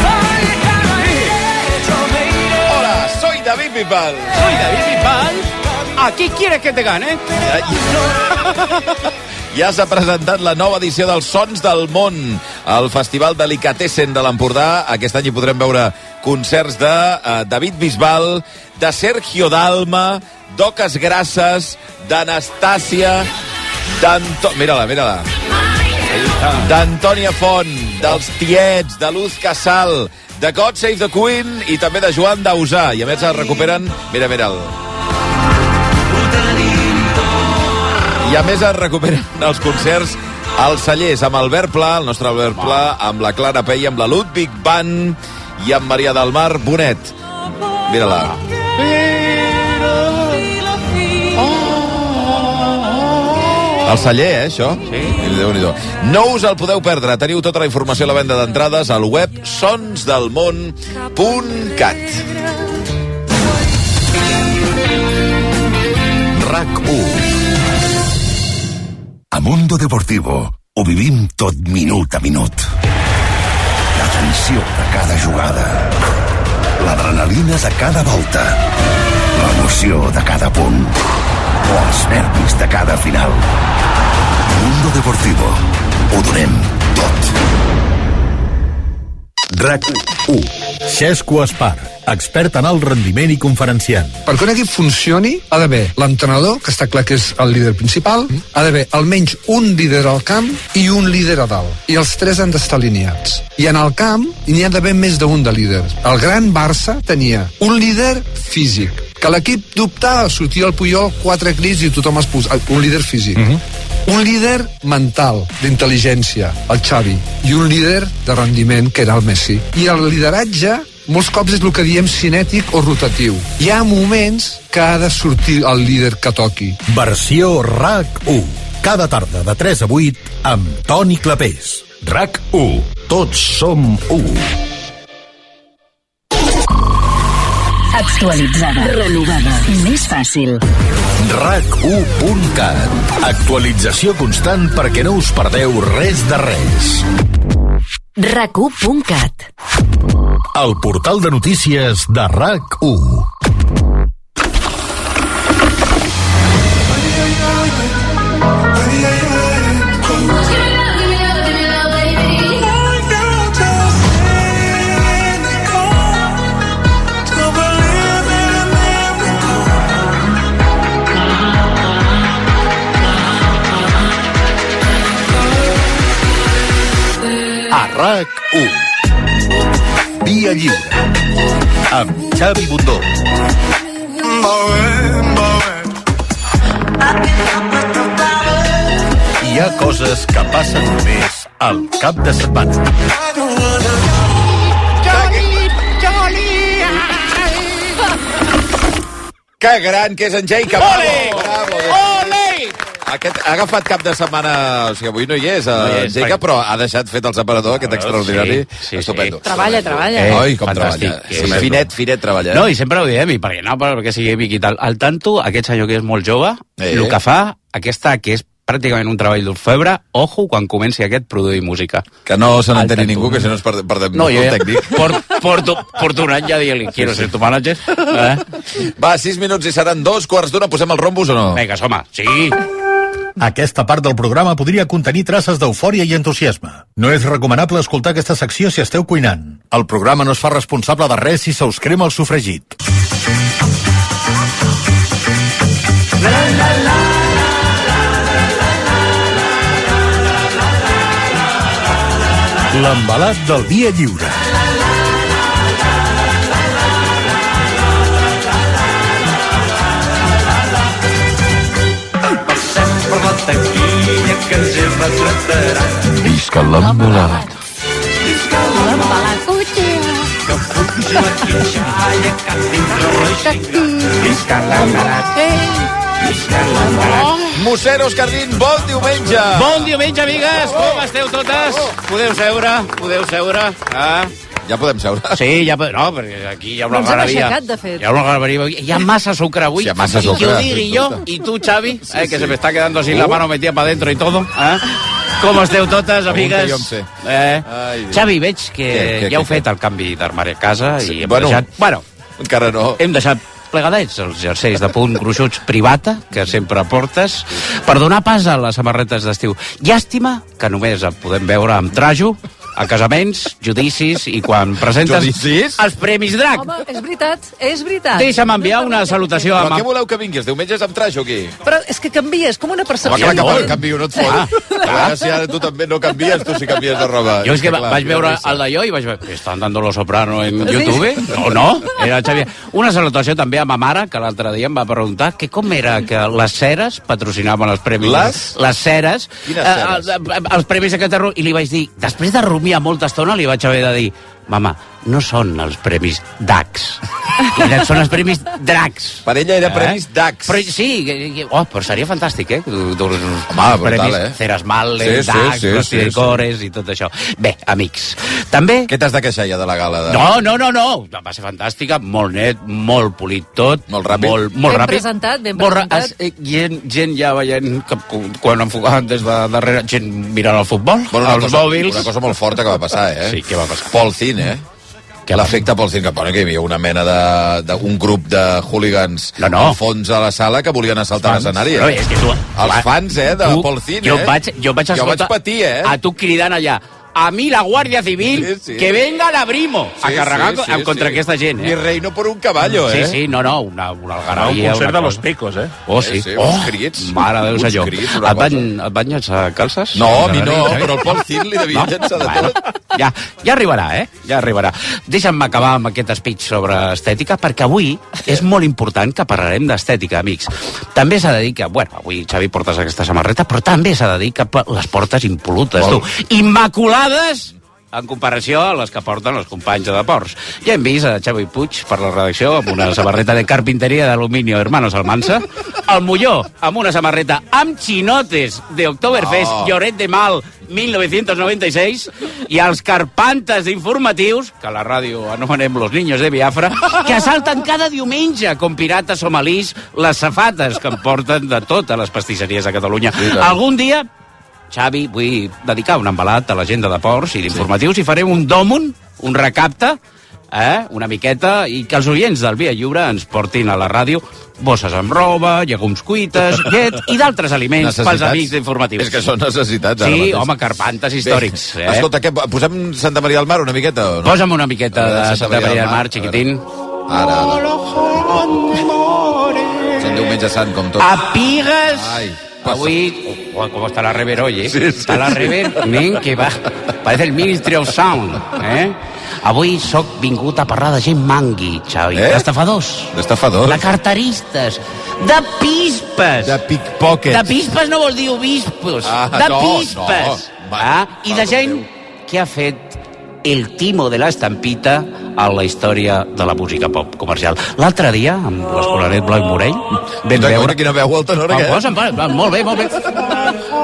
S1: Hola, soy David Bisbal.
S18: Soy David Bisbal. ¿A qui quieres que te gane?
S1: Ja s'ha presentat la nova edició dels Sons del Món, el Festival Delicatessen de l'Empordà. Aquest any hi podrem veure concerts de uh, David Bisbal, de Sergio Dalma, d'Oques Grasses, d'Anastàcia, d'Anto... Mira-la, mira-la. D'Antònia Font, dels Tiets, de Luz Casal, de God Save the Queen i també de Joan Dausà. I a més es recuperen... Mira, mira'l. I a més es recuperen els concerts als cellers amb Albert Pla, el nostre Albert Pla, amb la Clara Pei, amb la Ludwig Band i amb Maria del Mar Bonet. Mira-la. El celler, eh, això? Sí. Déu-n'hi-do. No us el podeu perdre. Teniu tota la informació a la venda d'entrades al web sons del món punt cat.
S17: RAC u. A Mundo Deportivo ho vivim tot minut a minut. La tensió de cada jugada, l'adrenalina de cada volta, l'emoció de cada punt o els nervis de cada final. Mundo Deportivo ho donem tot. RAC u. Xesco Espar, expert en alt rendiment i conferenciant.
S20: Per que un equip funcioni, ha d'haver l'entrenador, que està clar que és el líder principal, ha d'haver almenys un líder al camp i un líder a dalt. I els tres han d'estar alineats. I en el camp n'hi ha d'haver més d'un de líders. El gran Barça tenia un líder físic, que l'equip dubtava, sortia el Puyol, quatre crits i tothom es posa... Un líder físic. Mm-hmm. Un líder mental, d'intel·ligència, el Xavi, i un líder de rendiment, que era el Messi. I el lideratge, molts cops és el que diem cinètic o rotatiu. Hi ha moments que ha de sortir el líder que toqui.
S17: Versió RAC u. Cada tarda de tres a vuit amb Toni Clapés. RAC u. Tots som u.
S9: Actualitzada. Renovada. Més fàcil.
S17: RAC u punt cat. Actualització constant perquè no us perdeu res de res.
S11: RAC u punt cat.
S17: El portal de notícies de RAC u. A RAC u. Via Lliure amb Xavi Bundó. Hi ha coses que passen només al cap de setmana.
S1: Que gran que és en Jake.
S18: Ole!
S1: Bravo,
S18: Ole!
S1: Aquest ha agafat cap de setmana, o sigui, avui no hi és,
S18: No hi
S1: no
S18: és,
S1: Jake,
S18: perquè-
S1: però ha deixat fet el separador, aquest extraordinari.
S18: Sí, sí,
S1: Estupendo.
S19: sí. Treballa, treballa.
S1: Eh, Oi, com
S18: Fantàstic.
S1: treballa.
S18: Sí,
S1: Sí,
S18: sí.
S1: finet, finet treballa.
S18: No, i sempre ho diem, i perquè no, perquè sigui miqui tal. Al tanto, aquest senyor que és molt jove,
S1: Eh.
S18: el que fa, aquesta que és pràcticament un treball d'orfebre, ojo, quan comenci aquest produir música.
S1: Que no se n'enteni ningú, que si no es perdem per
S18: no,
S1: el tècnic.
S18: Porto, porto, porto un any ja dient-li, quiero ser tu manager. Eh?
S1: Va, sis minuts i seran dos quarts d'una, posem el rombus o no?
S18: Vinga, home, sí.
S21: Aquesta part del programa podria contenir traces d'eufòria i entusiasme. No és recomanable escoltar aquesta secció si esteu cuinant. El programa no es fa responsable de res si se us crema el sofregit. La, la, la. L'embalat del dia lliure.
S22: Que ens hi retratarà.
S21: Visca l'embalat.
S22: Visca l'embalat. Que pugi la quinxalla, que dintre la visca l'embalat. Visca l'embalat.
S1: Mossèn Òscar Nin, bon diumenge.
S18: Bon diumenge, amigues. Com esteu totes? Podeu seure, podeu seure. Ah.
S1: Ja podem seure?
S18: Sí, ja podem. No, perquè aquí hi ha una
S19: no ens hem
S18: galeria.
S19: aixecat, de fet.
S18: Hi ha una galeria. Hi ha massa sucre avui.
S1: Sí, hi ha massa
S18: y
S1: sucre.
S18: que ho digui jo, i tu, Xavi, sí, eh, que sí. Se me está quedando así uh. la mano metida para dentro y todo. Eh? Com esteu totes, amigues? Eh? Ai, Xavi, veig que què, què, ja heu què, fet què? El canvi d'armari a casa sí, i hem bueno, deixat... Bueno,
S1: encara no.
S18: Hem deixat plegadets els jerseis de punt gruixuts privata, que sempre portes, per donar pas a les samarretes d'estiu. Llàstima que només en podem veure amb trajo, a casaments, judicis i quan presentes
S1: judicis?
S18: Els Premis Drac.
S19: Home, és veritat, és veritat.
S18: Deixa'm enviar una salutació
S1: a...
S18: Però
S1: què voleu que vinguis? Diumenges amb trajo aquí?
S19: Però és que canvies, com una percepció.
S1: Home, clar, que canvio, no et fot. Ah, a veure si ara tu també no canvies, tu sí canvies de roba.
S18: Jo és que, que clar, vaig veure el d'allò i vaig veure, estan dando Los Soprano en YouTube? No, no, era Xavier. Una salutació també a ma mare, que l'altre dia em va preguntar que com era que les Ceres patrocinaven els premis. Les? Les Ceres.
S1: Quines Ceres?
S18: Eh, els premis de Catalunya. I li vaig dir, després de rumiar molta estona, li vaig haver de dir, mama, no són els premis D A X. Són els premis Dracs.
S1: Per ella era eh? Premis D A X.
S18: Però, sí, oh, però seria fantàstic, eh?
S1: Home, brutal, eh?
S18: Cerasmale,
S1: sí,
S18: D A X,
S1: sí,
S18: los
S1: sí,
S18: Tircores sí. I tot això. Bé, amics, també...
S1: Què t'has de queixar ja de la gala? De...
S18: No, no, no, no. Va ser fantàstica, molt net, molt polit tot.
S1: Molt ràpid.
S18: Molt, molt
S19: ben
S18: ràpid.
S19: presentat, ben presentat.
S18: Eh, gent, gent ja veient, que, quan enfocaven des de darrere, gent mirant el futbol,
S1: bueno, els
S18: cosa, mòbils...
S1: Una cosa molt forta que va passar, eh?
S18: Sí, què va passar?
S1: Paul Thin, eh? L'efecte Paul Thin, que, bueno, que hi havia una mena de, de un grup de hooligans
S18: no, no.
S1: al fons a la sala que volien assaltar l'escenari. Eh?
S18: No, és que tu,
S1: els fans, eh, de tu, Paul Thin,
S18: jo
S1: eh?
S18: Vaig, jo vaig,
S1: jo vaig patir, eh?
S18: A tu cridant allà, a mi la Guàrdia Civil, sí, sí. Que venga la Brimo sí, a carregar sí, sí, contra sí. Aquesta gent, eh?
S1: Mi reino por un caballo, eh?
S18: Sí, sí, no, no, una, una algarabia.
S23: Un concert de los Pecos, eh?
S18: Oh, sí.
S1: sí, sí
S18: oh,
S1: crits,
S18: mare de Déu, senyor.
S1: Crits,
S18: et, van, et van llançar calces?
S1: No, a mi no, però el Paul Thin li devia no? llançar de tot.
S18: Ja, ja arribarà, eh? Ja arribarà. Deixa'm acabar amb aquest speech sobre estètica, perquè avui és molt important que parlarem d'estètica, amics. També s'ha de dir que, bueno, avui, Xavi, portes aquesta samarreta, però també s'ha de dir que les portes impolutes, tu. Immaculades! En comparació a les que porten els companys de Deports. Ja hem vist a Xavi Puig per la redacció amb una samarreta de carpinteria d'Aluminio Hermanos Almansa, el Molló amb una samarreta amb xinotes de Oktoberfest oh. Lloret de Mal mil nou-cents noranta-sis i els carpantes d'informatius, que a la ràdio anomenem los niños de Biafra, que assalten cada diumenge com pirates somalís les safates que em porten de totes les pastisseries de Catalunya. Sí, algun dia, Xavi, vull dedicar un embalat a la gent de Deports i d'informatius sí. I farem un dòmun, un recapte, eh, una miqueta, i que els oients del Via Lliure ens portin a la ràdio bosses amb roba, llegums cuites, llet i d'altres aliments pels amics d'informatius.
S1: És que són necessitats.
S18: Sí, home, carpantes històrics.
S1: Eh? Escolta, què, posem Santa Maria del Mar una miqueta? O no?
S18: Posa'm una miqueta de Santa, Santa Maria del Mar, xiquitín.
S1: Ara, ara. És un diumenge sant, com tot.
S18: A pigues! Ai. Avui, oh, com està la rever, oye, sí, sí, està la rever, nen, que va, parece el Ministry of Sound, eh? Avui soc vingut a parlar de gent mangui, Xavi, eh? D'estafadors.
S1: D'estafadors?
S18: De carteristes, de pispes.
S1: De pickpockets.
S18: De pispes no vol dir obispos, ah, de no, pispes. No. Va, ah? I de gent que ha fet el timo de l'estampita a la història de la música pop comercial. L'altre dia, amb l'Escolaret Blau i Morell, vam veure...
S1: Quina veu, el tenor, aquest.
S18: Posa'm, molt bé, molt bé.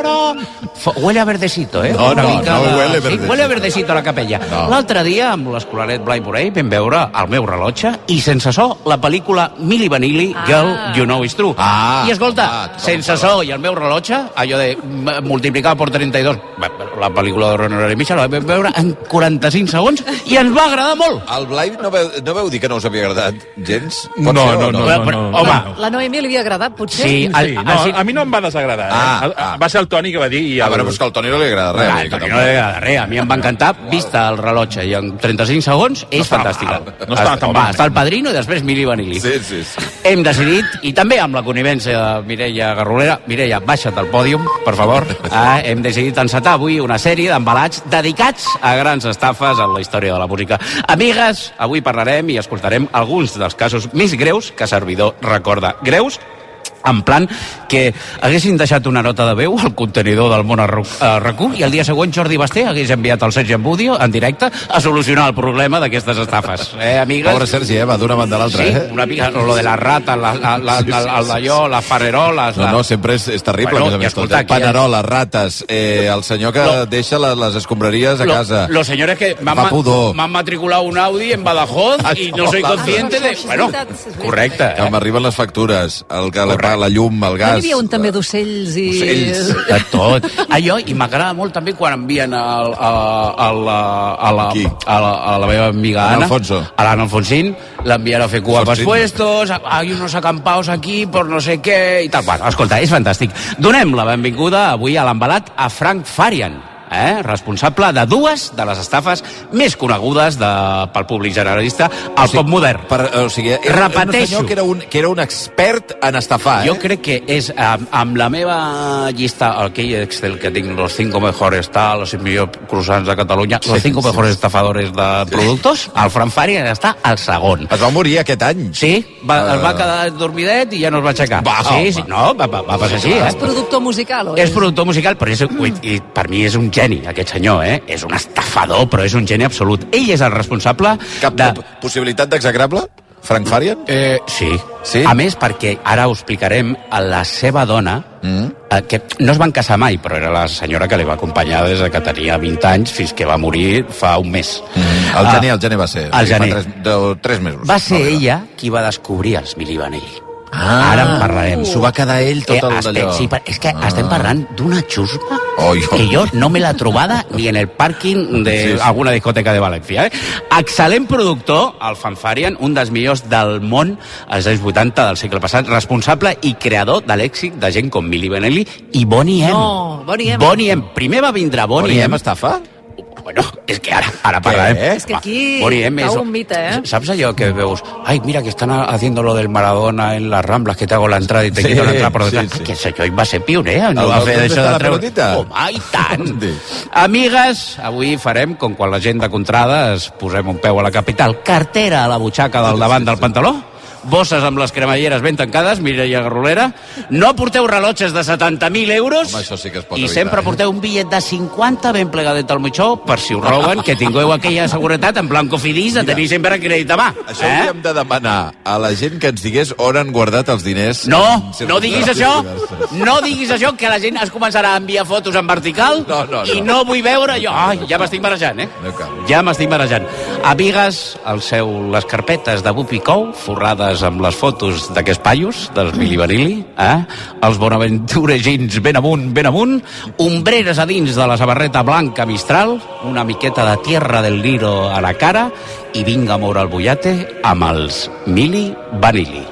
S18: però... Huele a verdecito, eh?
S2: No, no, no
S18: de...
S2: huele
S18: verdecito. Sí, huele a verdecito a la capella. No. L'altre dia, amb l'escolaret Blai Morell, vam veure el meu rellotge i, sense so, la pel·lícula Milli Vanilli, ah. Girl, You Know It's True.
S2: Ah,
S18: I, escolta,
S2: ah,
S18: sense so i el meu rellotge, allò de multiplicar per trenta i dos, la pel·lícula de Ronald i Misha la vam veure en quaranta-cinc segons i ens va agradar molt.
S2: El Blai no veu, no veu dir que no us havia agradat gens?
S3: No, no, no, no, no, no.
S18: Home,
S19: la Noemi li havia agradat, potser?
S18: Sí,
S3: el, sí. No, a mi no em va desagradar.
S2: Ah,
S3: eh? ah. Va ser el Toni que va dir... I el...
S2: Ah, però és que al Toni no li agrada res.
S18: Ah, al Toni no li agrada res. A mi em va encantar. Vista el rellotge i en trenta-cinc segons, és no fantàstica.
S3: No està tan mal.
S18: Està el Padrino i després Milli Vanilli.
S2: Sí, sí, sí.
S18: Hem decidit, i també amb la connivència de Mireia Garrolera, Mireia, baixa't al pòdium, per favor. Ah, hem decidit encetar avui una sèrie d'embalats dedicats a grans estafes en la història de la música. Amigues, avui parlarem i escoltarem alguns dels casos més greus que servidor recorda. Greus, en plan que haguessin deixat una nota de veu al contenidor del món a RAC u i el dia següent Jordi Basté hagués enviat el Sergi Ambudio en directe a solucionar el problema d'aquestes estafes. Eh, amigues?
S2: Pobre Sergi, eh? Va d'una banda a l'altra,
S18: sí,
S2: eh?
S18: Una mica, lo de la rata, la, la, la, sí, sí, el d'allò, les fareroles...
S2: No, no, sempre és, és terrible.
S18: Bueno,
S2: més tot, eh? Paneroles, rates, eh, el senyor que lo, deixa les, les escombraries a
S18: lo,
S2: casa.
S18: Los señores que m'han ma, matriculat un Audi en Badajoz i no soy consciente de... Bueno, correcte.
S2: Que m'arriben les factures, el que la, la llum, el gas...
S19: No hi havia un també d'ocells i...
S2: Ocells.
S18: De tot. Allò, i m'agrada molt també quan envien el, a, a, la, a, la, a, la, a la meva amiga Ana,
S2: Alfonso.
S18: a l'Anna Alfonsín, l'envien a fer guapos puestos, hay unos acampaos aquí por no sé què, i tal. Bueno, escolta, és fantàstic. Donem la benvinguda avui a l'embalat a Frank Farian, eh? responsable de dues de les estafes més conegudes de, pel públic generalista al o sigui, pop modern.
S2: Per, o sigui, era, Repeteixo. Era un senyor que era un, que era un expert en estafar.
S18: Jo
S2: eh?
S18: crec que és, amb, amb la meva llista, aquell Excel que tinc, los cinco mejores tal, los millors croissants de Catalunya, sí, los cinco sí. mejores estafadores de sí. productos, el Frank Farian està al segon.
S2: Es va morir aquest any.
S18: Sí, va, uh... es va quedar dormidet i ja no es va aixecar. Va, sí, sí, no, va, va, va passar així. Eh?
S19: És productor musical, o
S18: és? És productor musical, però és, mm. i, per mi és un geni, aquest senyor, eh? És un estafador, però és un geni absolut. Ell és el responsable
S2: Cap
S18: de...
S2: possibilitat d'execrable? Frank Farian?
S18: Eh, sí. sí. A més, perquè ara ho explicarem, a la seva dona, mm. eh, que no es van casar mai, però era la senyora que li va acompanyar des que tenia vint anys fins que va morir fa un mes.
S2: Mm. El gener, uh, el gener va ser.
S18: El gener.
S2: Fa tres, de, tres mesos.
S18: Va ser no, ella qui va descobrir els Milli Vanilli.
S2: Ah,
S18: ara en parlarem.
S2: S'ho va quedar ell tot
S18: eh,
S2: el
S18: d'allò. Sí, és que ah. estem parlant d'una xusma
S2: oi, oi.
S18: que jo no me l'he trobada ni en el pàrquing d'alguna sí, sí. discoteca de València. Eh? Excel·lent productor, el Frank Farian, un dels millors del món als anys vuitanta del segle passat, responsable i creador de l'èxit de gent com Milli Vanilli i Boney M.
S19: No, Boney M.
S18: Boney M. Primer va vindre Boney,
S2: Boney
S18: M.
S2: M estafa?
S18: Bueno, és que ara, ara parlarem.
S19: Eh? És que aquí cau un mite, eh?
S18: ¿Saps allò que veus? Ay, mira, que están haciendo lo del Maradona en las Ramblas, que te hago la entrada y te sí, quito la entrada por detrás. Sí, sí. Que això va ser pioner, no va fer això de treure... Home, i tant! Amigues, avui farem, com quan la gent de Contrada es posem un peu a la capital, cartera a la butxaca del davant del pantaló, bosses amb les cremalleres ben tancades, Mireia Garrolera, no porteu rellotges de setanta mil euros.
S2: Home, això sí que es pot
S18: i
S2: evitar,
S18: sempre
S2: eh?
S18: porteu un bitllet de cinquanta ben plegadet al mitjó per si us roben, que tingueu aquella seguretat en blanco fidis de tenir sempre crèdit a mà.
S2: Això
S18: eh?
S2: hauríem de demanar a la gent que ens digués on han guardat els diners.
S18: No, no diguis això, no diguis això, que la gent es començarà a enviar fotos en vertical
S2: no, no, no.
S18: i no vull veure jo. Ai, ja m'estic marejant, eh?
S2: No
S18: ja m'estic marejant. Amigues, el seu, les carpetes de Bupicou, forrades amb les fotos d'aquests paios, dels Milli Vanilli, eh? Els Bonaventura Jeans ben amunt, ben amunt, ombreres a dins de la samarreta blanca Mistral, una miqueta de tierra del Niro a la cara i vinga a moure el bullate amb els Milli Vanilli.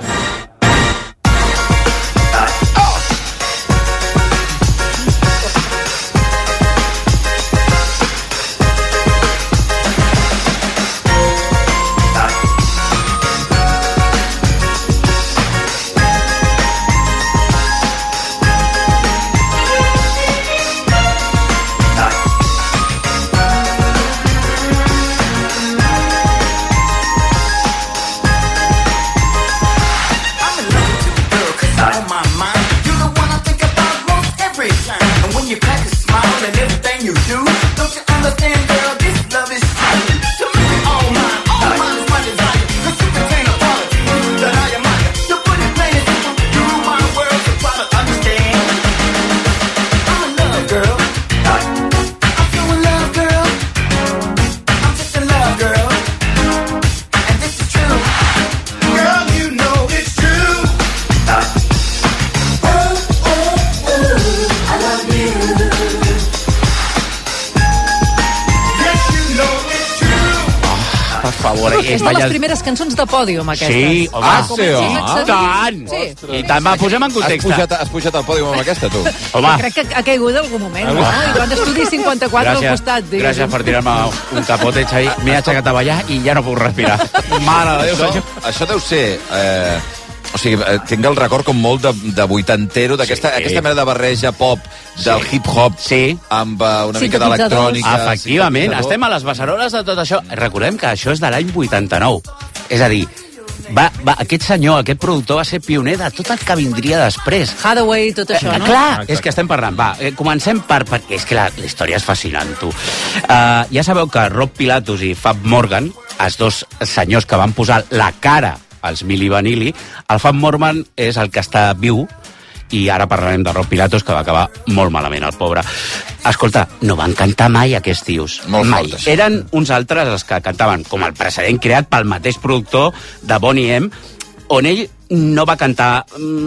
S18: per favor.
S19: És de les primeres cançons de pòdium, aquestes.
S18: Sí, home,
S2: Ah, sí, home.
S18: i tant.
S19: Sí.
S18: I tant, va, posem en
S2: Has
S18: context.
S2: pujat, has pujat al pòdium amb aquesta, tu?
S18: Home,
S19: Crec que ha caigut en algun moment, no? I quan estudi cinquanta-quatre al costat, diguéssim.
S18: gràcies per tirar-me un capote, Xavi. M'he aixecat a ballar i ja no puc respirar. Mare de Déu,
S2: Això,
S18: senyor.
S2: això deu ser... Eh, o sigui, eh, tinc el record com molt de, de vuitantero, d'aquesta
S18: Sí.
S2: aquesta mena de barreja pop del
S18: Sí.
S2: hip-hop
S18: Sí.
S2: amb uh, una mica
S19: Sintetitzadors.
S2: d'electrònica.
S18: Efectivament,
S2: sintetitzador.
S18: estem a les beceroles de tot això. Recordem que això és de l'any vuitanta-nou. És a dir, va, va, aquest senyor, aquest productor, va ser pioner de tot el que vindria després.
S19: Hathaway, tot això,
S18: Eh,
S19: no?
S18: Clar,
S3: Exacte.
S18: és que estem parlant. Va, eh, comencem per... Perquè és que la, la història és fascinant, tu. Uh, ja sabeu que Rob Pilatus i Fab Morgan, els dos senyors que van posar la cara als Milli Vanilli, el Fab Morgan és el que està viu, i ara parlarem de Rob Pilatus, que va acabar molt malament, el pobre. Escolta, no van cantar mai aquests tios.
S2: Molt
S18: mai.
S2: fort, això.
S18: Eren uns altres els que cantaven, com el precedent creat pel mateix productor de Boney M, on ell no va cantar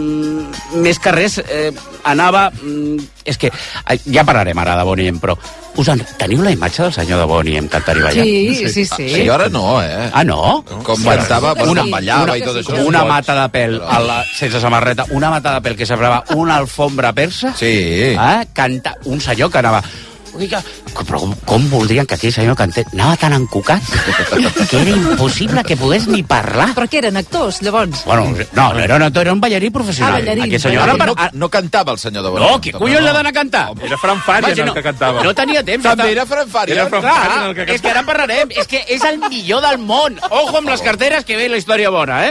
S18: mm, més que res, eh, anava... Mm, és que, eh, ja parlarem ara de Boney M, però us en, teniu la imatge del senyor de Boney M cantar i ballar?
S19: Sí, sí, sí.
S2: Sí, ara no, eh?
S18: Ah, no?
S2: Com cantava, bueno,
S19: una-
S2: com ballava
S19: una-
S2: i tot això.
S18: Una
S2: Pots.
S18: mata de pèl a la, sense samarreta, una mata de pèl que semblava una alfombra persa.
S2: Sí.
S18: Eh? Canta, un senyor que anava... Oiga, però com, com voldrien que aquell senyor cantés? Anava tan encucat que era impossible que pogués ni parlar.
S19: Però què eren actors, llavors?
S18: Bueno, no, no era un actor, era un ballarí professional.
S19: Ah, ballarí.
S18: Aquest senyor.
S2: Ara,
S18: Ara,
S2: no,
S18: ara,
S2: no cantava el senyor de Boney.
S18: no, què collons l'ha d'anar a cantar?
S3: Era Fran Farian
S18: Vaja,
S3: el que cantava.
S18: No tenia temps.
S2: També
S18: estava-
S2: era Fran Farian.
S3: Era Fran
S18: Clar,
S3: Farian el que
S18: és que ara en parlarem. És que és el millor del món. Ojo amb les carteres, que ve la història bona, eh?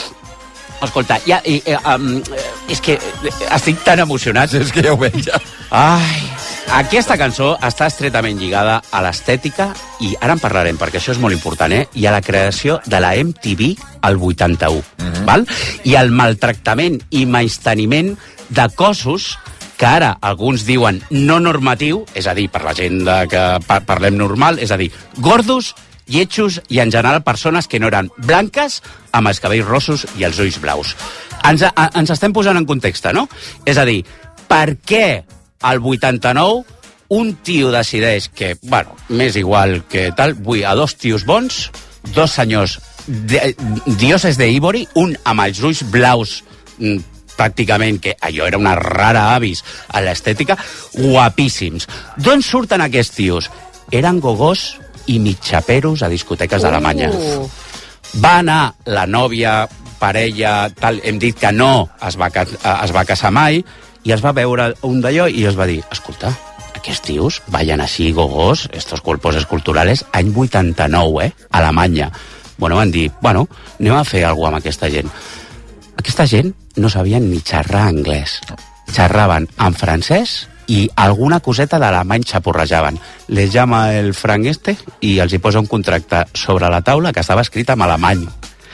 S18: Escolta, ja, i, eh, um, és que eh, estic tan emocionat.
S2: És que ja ho veig, ja.
S18: Ai, aquesta cançó està estretament lligada a l'estètica, i ara en parlarem, perquè això és molt important, eh? I a la creació de la M T V al vuitanta-u,
S2: Mhm.
S18: val? I al maltractament i menysteniment de cossos que ara alguns diuen no normatiu, és a dir, per la gent de que par parlem normal, és a dir, gordos, lletjos i, en general, persones que no eren blanques, amb els cabells rossos i els ulls blaus. Ens, a, ens estem posant en context, no? És a dir, per què al vuitanta-nou un tio decideix que, bueno, m'és igual que tal, vull a dos tios bons, dos senyors de, dioses d'Ivory, un amb els ulls blaus mm, pràcticament, que allò era una rara avis a l'estètica, guapíssims. D'on surten aquests tios? Eren gogós i mitjaperos a discoteques d'Alemanya.
S19: Uh.
S18: Va anar la nòvia, parella, tal, hem dit que no es va, ca- es va casar mai, i es va veure un d'allò i es va dir, escolta, aquests tios ballen així gogós, estos cuerpos esculturales, any vuitanta-nou, eh, a Alemanya. Bueno, van dir, bueno, anem a fer alguna cosa amb aquesta gent. Aquesta gent no sabien ni xerrar anglès. Xerraven en francès i alguna coseta d'alemany xapurrejaven. Les llama el Frank este i els hi posa un contracte sobre la taula que estava escrit en alemany.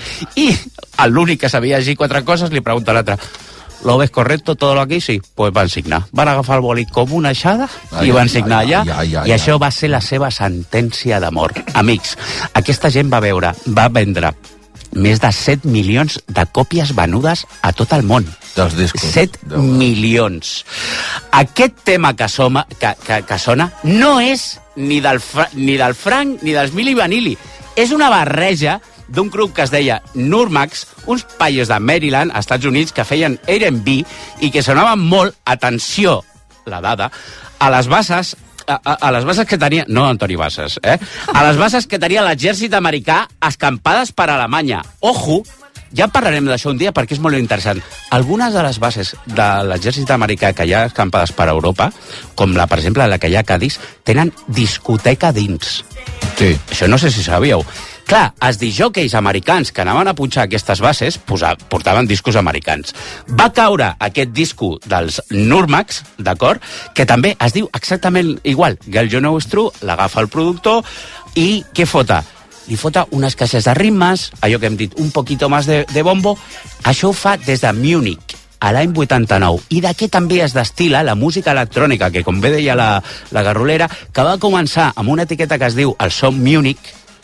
S18: I l'únic que sabia llegir quatre coses li pregunta a l'altre, ¿lo ves correcto todo lo aquí? Sí, pues van signar. Van agafar el boli com una aixada
S2: Ai,
S18: i van
S2: ai,
S18: signar
S2: ai,
S18: allà,
S2: ai, ai,
S18: i
S2: ai.
S18: això va ser la seva sentència d'amor. Amics, aquesta gent va veure, va vendre més de set milions de còpies venudes a tot el món.
S2: Dels discos.
S18: set milions. Aquest tema que, soma, que, que, que sona no és ni del, Fra, ni del Frank ni dels Milli Vanilli. És una barreja d'un grup que es deia Nurmax, uns paios de Maryland, als Estats Units, que feien R and B i que sonaven molt, atenció, la dada, a les bases a, a, a les bases que tenia... No, Antoni Bases, eh? A les bases que tenia l'exèrcit americà escampades per Alemanya. Ojo, ja parlarem d'això un dia perquè és molt interessant. Algunes de les bases de l'exèrcit americà que hi ha escampades per Europa, com la, per exemple, la que hi ha a Cádiz, tenen discoteca dins.
S2: Sí.
S18: Això no sé si sabíeu. Clar, els disjòqueis americans que anaven a punxar aquestes bases posa, portaven discos americans. Va caure aquest disco dels Nurmax, d'acord? Que també es diu exactament igual. Girl You Know It's True, l'agafa el productor i què fota? Li fota unes caixes de ritmes, allò que hem dit, un poquito más de, de bombo. Això ho fa des de Múnich, a l'any vuitanta-nou. I d'aquí també es destila la música electrònica, que com bé deia la, la Garrolera, que va començar amb una etiqueta que es diu el Som Múnich,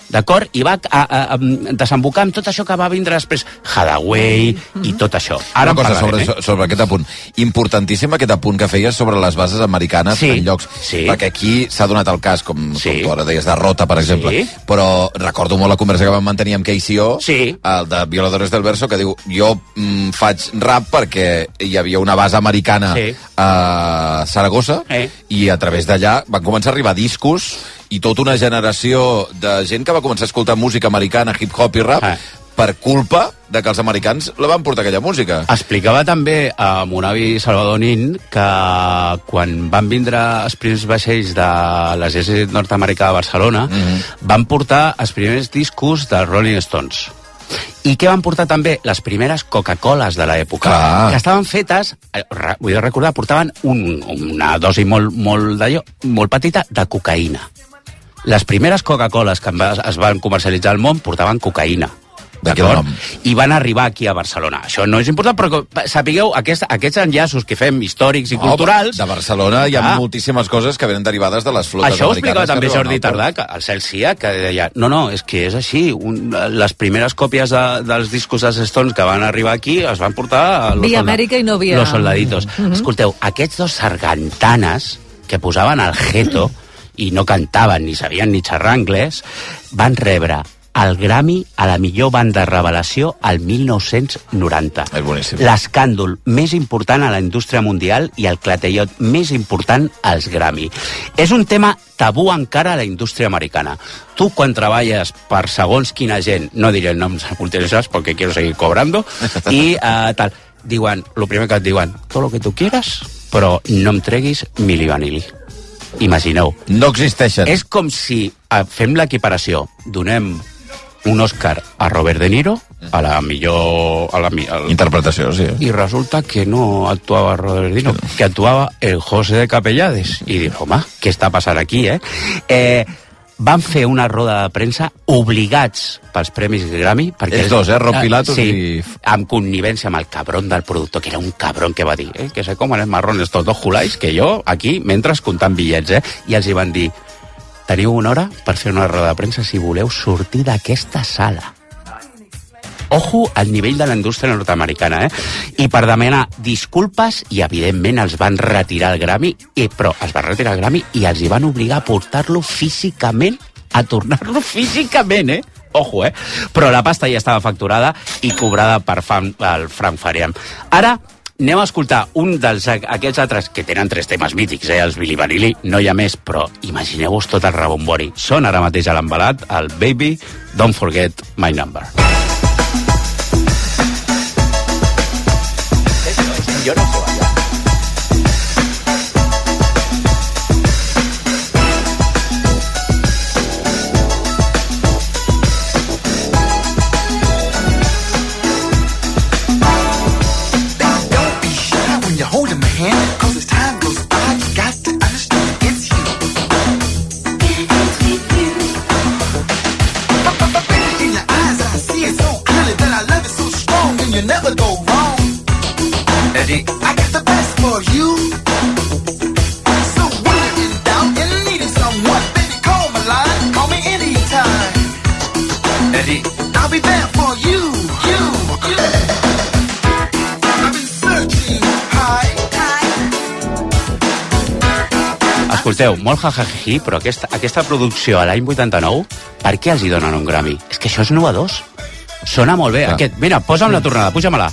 S18: d'acord? I va a, a, a desembocar amb tot això que va vindre després, Hathaway i tot això. Ara
S2: una cosa
S18: parlarem,
S2: sobre,
S18: eh?
S2: sobre aquest apunt. Importantíssim aquest apunt que feies sobre les bases americanes
S18: sí,
S2: en llocs.
S18: Sí.
S2: Perquè aquí s'ha donat el cas, com,
S18: sí.
S2: com tu ara deies, de Rota, per exemple.
S18: Sí.
S2: Però recordo molt la conversa que vam mantenir amb K C O,
S18: sí.
S2: el de Violadores del Verso, que diu, jo mm, faig rap perquè hi havia una base americana sí. a Saragossa, eh. i a través d'allà van començar a arribar discos i tota una generació de gent que va començar a escoltar música americana, hip-hop i rap, eh. per culpa de que els americans la van portar aquella música.
S18: Explicava també a mon avi Salvador Nin que quan van vindre els primers vaixells de l'exèrcit nord-americà a Barcelona, mm-hmm. van portar els primers discos dels Rolling Stones. I què van portar també? Les primeres Coca-Coles de l'època,
S2: ah.
S18: que estaven fetes, vull recordar, portaven un, una dosi molt, molt, d'allò, molt petita de cocaïna. Les primeres Coca-Coles que es van comercialitzar al món portaven cocaïna. I van arribar aquí a Barcelona. Això no és important, però sapigueu aquest, aquests enllaços que fem històrics i culturals...
S2: Oh, de Barcelona hi ha ah. moltíssimes coses que venen derivades de les flotes
S18: això
S2: americanes.
S18: Això ho explicava també Jordi Tardà, el Cel Cia, que deia, no, no, és que és així, un, les primeres còpies de, dels discos dels Stones que van arribar aquí es van portar a los,
S19: via Amèrica i no via...
S18: los soldaditos. Mm-hmm. Escolteu, aquests dos sargantanes que posaven al Ghetto i no cantaven ni sabien ni xerrar anglès, van rebre el Grammy a la millor banda revelació al mil nou-cents noranta.
S2: És boníssim.
S18: L'escàndol més important a la indústria mundial i el clatellot més important als Grammy. És un tema tabú encara a la indústria americana. Tu, quan treballes per segons quina gent, no diré noms multinacionals perquè quiero seguir cobrando, i uh, tal, diuen, lo primer que et diuen, tot lo que tu quieras, però no em treguis mili vanili. Imagineu.
S2: No existeixen.
S18: És com si uh, fem l'equiparació, donem un Òscar a Robert De Niro, a la millor... A la, a la...
S2: interpretació, sí.
S18: I resulta que no actuava Robert De Niro, que actuava el José de Capellades. I dius, home, què està passant aquí, eh? eh van fer una roda de premsa obligats pels Premis Grammy. Perquè
S2: els dos, eh? Rob Pilatus
S18: sí,
S2: i...
S18: amb connivència amb el cabron del productor, que era un cabron que va dir, eh? que se comen els marrones tots dos julais, que jo aquí, mentre comptant bitllets, eh? I els hi van dir, teniu una hora per fer una roda de premsa si voleu sortir d'aquesta sala. Ojo al nivell de la indústria nord-americana, eh? I per demanar disculpes, i evidentment els van retirar el Grammy, i, però els van retirar el Grammy i els hi van obligar a portar-lo físicament, a tornar-lo físicament, eh? Ojo, eh? Però la pasta ja estava facturada i cobrada per fan, el Frank Farian. Ara anem a escoltar un dels aquests altres, que tenen tres temes mítics, eh? Els Billy Vanilli, no hi ha més, però imagineu-vos tot el rebombori. Són ara mateix a l'embalat, el Baby, Don't Forget My Number. Yo no sé bailar.
S4: Don't be shy when you're holding my hand, cause as time goes by, you got to understand it's you. It's with you. Baby, in your eyes I see it so clearly that I love it so strong and you never go wrong. Eddie, I got the best for you. So when you're in doubt and needing someone, baby, call my line, call me anytime. Eddie, I'll be there for you, you, you. I've been searching high, high.
S18: Escolteu, molt jajajiji, però aquesta, aquesta producció a l'any vuitanta-nou, per què els hi donen un Grammy? És que això és novedós. Sona molt bé. Aquest, mira, posa'm la tornada, puja-me-la.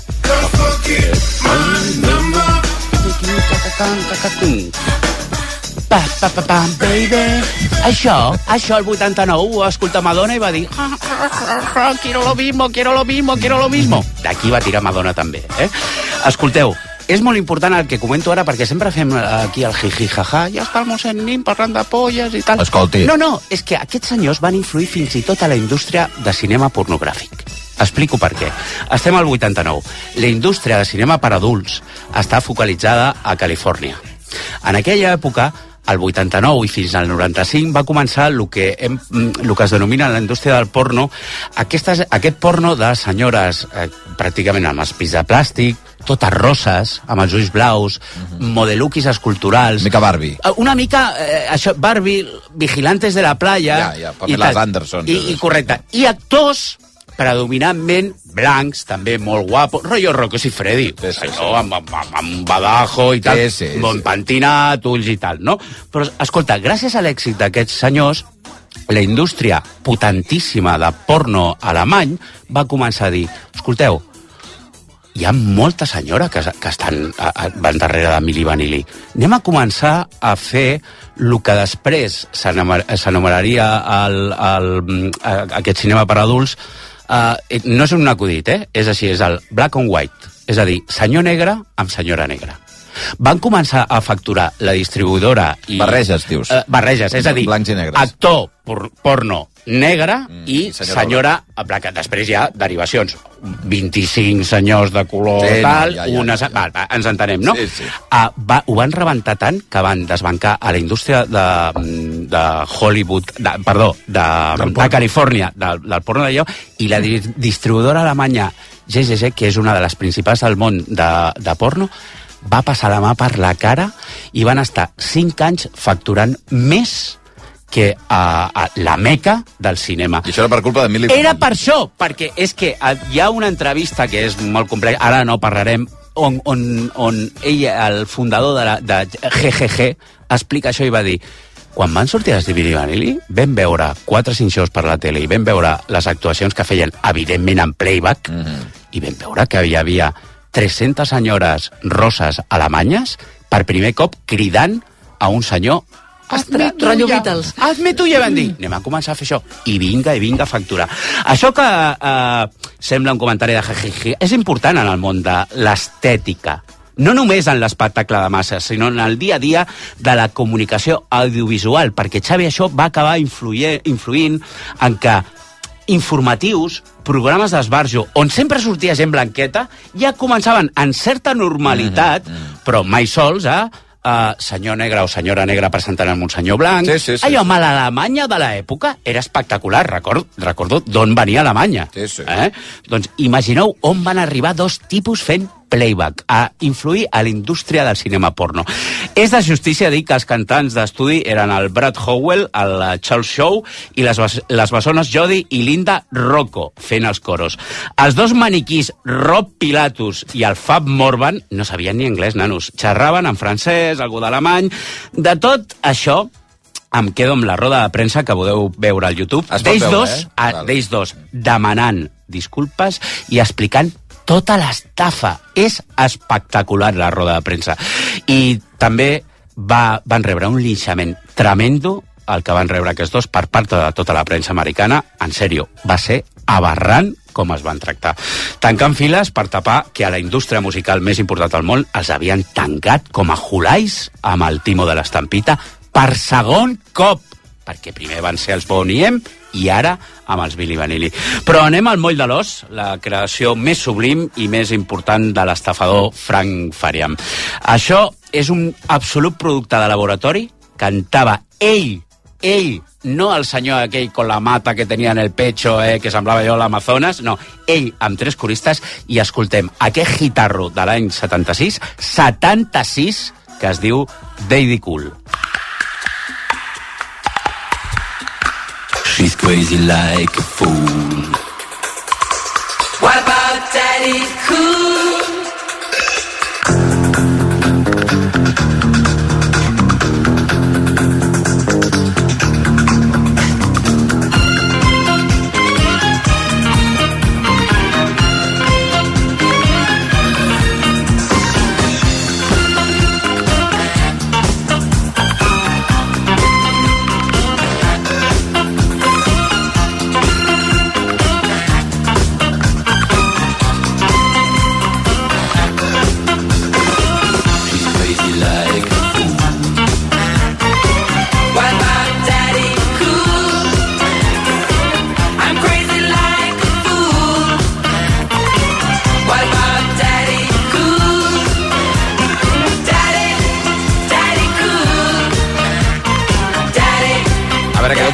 S18: Pa, pa, pa, pa, baby. Això, això el vuitanta-nou ho escolta Madonna i va dir ah, ah, ah, ah, quiero lo mismo, quiero lo mismo, quiero lo mismo. D'aquí va tirar Madonna també, eh? Escolteu, és molt important el que comento ara perquè sempre fem aquí el jiji jaja, ja estamos en Nin parlant de polles i tal.
S2: Escolti.
S18: No, no, és que aquests senyors van influir fins i tot a la indústria de cinema pornogràfic. Explico per què. Estem al vuitanta-nou. La indústria de cinema per adults està focalitzada a Califòrnia. En aquella època, al vuitanta-nou i fins al noranta-cinc, va començar el que, hem, el que es denomina la indústria del porno, aquestes, aquest porno de senyores eh, pràcticament amb espis de plàstic, totes rosses, amb els ulls blaus, uh-huh. modeluquis esculturals...
S2: Una mica Barbie.
S18: Una mica, eh, això, Barbie, Vigilantes de la Playa...
S2: Ja, ja, Pamela Anderson.
S18: I, i correcte. I actors predominantment blancs, també molt guapos, rotllo Rocco Siffredi, sí, sí, sí. Amb, amb, amb badajo i tal, sí, sí, sí. Bon pentinat, ulls i tal, no? Però, escolta, gràcies a l'èxit d'aquests senyors, la indústria potentíssima de porno alemany va començar a dir, escolteu, hi ha molta senyora que, que estan a, a, van darrere de Milli Vanilli. Anem a començar a fer el que després s'anomenaria el, el, el, aquest cinema per adults. Uh, no és un acudit, eh? És així, és el black and white. És a dir, senyor negre amb senyora negra. Van començar a facturar la distribuïdora... I,
S2: barreges, dius.
S18: Uh, barreges, és a dir,
S2: blancs i negres.
S18: Actor por, porno negre mm, i senyora, senyora blanca. Després hi ha derivacions. vint-i-cinc senyors de color sí, tal, no, ja, ja, una... Ja, ja. Va, va, ens entenem, no? Sí, sí. Uh, va, ho van rebentar tant que van desbancar a la indústria de, de Hollywood, de, perdó, de, de Califòrnia, de, del porno d'allò, i la di distribuïdora alemanya G G G, que és una de les principals del món de, de porno, va passar la mà per la cara i van estar cinc anys facturant més que a, a la meca del cinema.
S2: I això era per culpa de Milli
S18: Era per això, perquè és que hi ha una entrevista que és molt complexa, ara no parlarem, on, on, on ell, el fundador de, la, de G G G, explica això i va dir, quan van sortir els de Milli Vanilli, vam veure quatre o cinc shows per la tele i vam veure les actuacions que feien, evidentment, en playback, mm-hmm. i vam veure que hi havia tres-centes senyores roses alemanyes per primer cop cridant a un senyor
S19: Hazme tuya,
S18: hazme tuya, van dir. Anem a començar a fer això. I vinga, i vinga a facturar. Això que eh, sembla un comentari de jajiji, és important en el món de l'estètica. No només en l'espectacle de masses, sinó en el dia a dia de la comunicació audiovisual, perquè, Xavi, això va acabar influir, influint en que informatius, programes d'esbarjo, on sempre sortia gent blanqueta, ja començaven en certa normalitat, mm -hmm. però mai sols, a Uh, senyor negre o senyora negra presentant amb un senyor blanc.
S2: Sí, sí, sí,
S18: allò,
S2: sí.
S18: a l'Alemanya de l'època era espectacular. Record, recordo d'on venia Alemanya.
S2: Sí, sí.
S18: Eh? Doncs imagineu on van arribar dos tipus fent playback, a influir a la indústria del cinema porno. És de justícia dir que els cantants d'estudi eren el Brad Howell, el Charles Shaw i les, les bessones Jody i Linda Rocco fent els coros. Els dos maniquís Rob Pilatus i el Fab Morvan no sabien ni anglès, nanos. Xerraven en francès, algú d'alemany. De tot això em quedo amb la roda de premsa que podeu veure al YouTube. D'ells dos, eh? D'ells dos demanant disculpes i explicant tota l'estafa. És espectacular la roda de premsa. I també va, van rebre un linxament tremendo el que van rebre aquests dos per part de tota la premsa americana. En sèrio, va ser aberrant com es van tractar. Tancant files per tapar que a la indústria musical més important del món els havien tancat com a julais amb el Timo de l'Estampita per segon cop, perquè primer van ser els Boney M i ara amb els Milli Vanilli. Però anem al moll de l'os, la creació més sublim i més important de l'estafador Frank Farian. Això és un absolut producte de laboratori. Cantava ell, ell, no el senyor aquell con la mata que tenia en el pecho, eh, que semblava jo l'Amazones, no, ell amb tres coristes, i escoltem aquest guitarro de l'any setanta-sis, setanta-sis, que es diu Daddy Cool.
S6: She's crazy like a fool. What about Daddy Cool?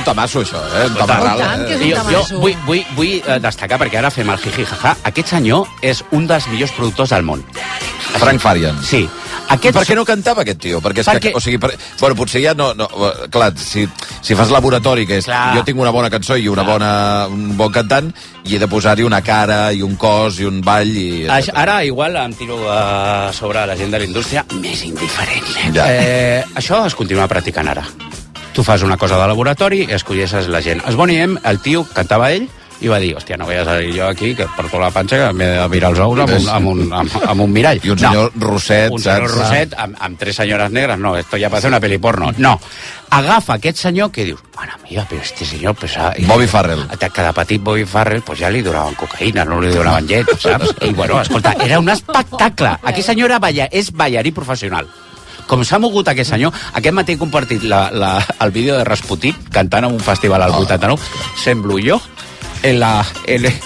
S2: tamasso, això, eh? Un
S19: I
S2: tamarral.
S19: tant, que és un
S18: Jo, jo
S19: tamasso.
S18: vull, vull, vull eh, destacar, perquè ara fem el jiji jaja, aquest senyor és un dels millors productors del món.
S2: Frank Farian.
S18: Sí.
S2: Aquest... Per què no cantava aquest tio? Perquè, és
S18: Perquè-
S2: que, o sigui, per... bueno, potser ja no... no clar, si, si fas laboratori, que és...
S18: Clar.
S2: Jo tinc una bona cançó i una bona, un bon cantant, i he de posar-hi una cara, i un cos, i un ball, i...
S18: Això, ara igual em tiro uh, sobre la gent de la indústria més indiferent.
S2: Ja.
S18: Eh, això es continua practicant ara. Tu fas una cosa de laboratori i escolleixes la gent. Es Bonnie M, el tio, cantava ell, i va dir, hòstia, no vull a salir jo aquí, que per tota la panxa que m'he de mirar els ous amb un, amb un, amb, amb un mirall.
S2: I un senyor no. Roset,
S18: Un senyor
S2: saps?
S18: Roset amb, amb tres senyores negres. No, esto ya parece una peli porno. No. Agafa aquest senyor que dius, mare meva, però este senyor... Pues, ah,
S2: Bobby Farrell.
S18: Cada petit Bobby Farrell, pues ja li donaven cocaïna, no li donaven llet, saps? I bueno, escolta, era un espectacle. Aquest senyor era balla, és ballarí professional. Com s'ha mogut aquest senyor, aquest matí he compartit la, la, el vídeo de Rasputin cantant en un festival al vuitanta-nou, semblo jo, en, la, en, el,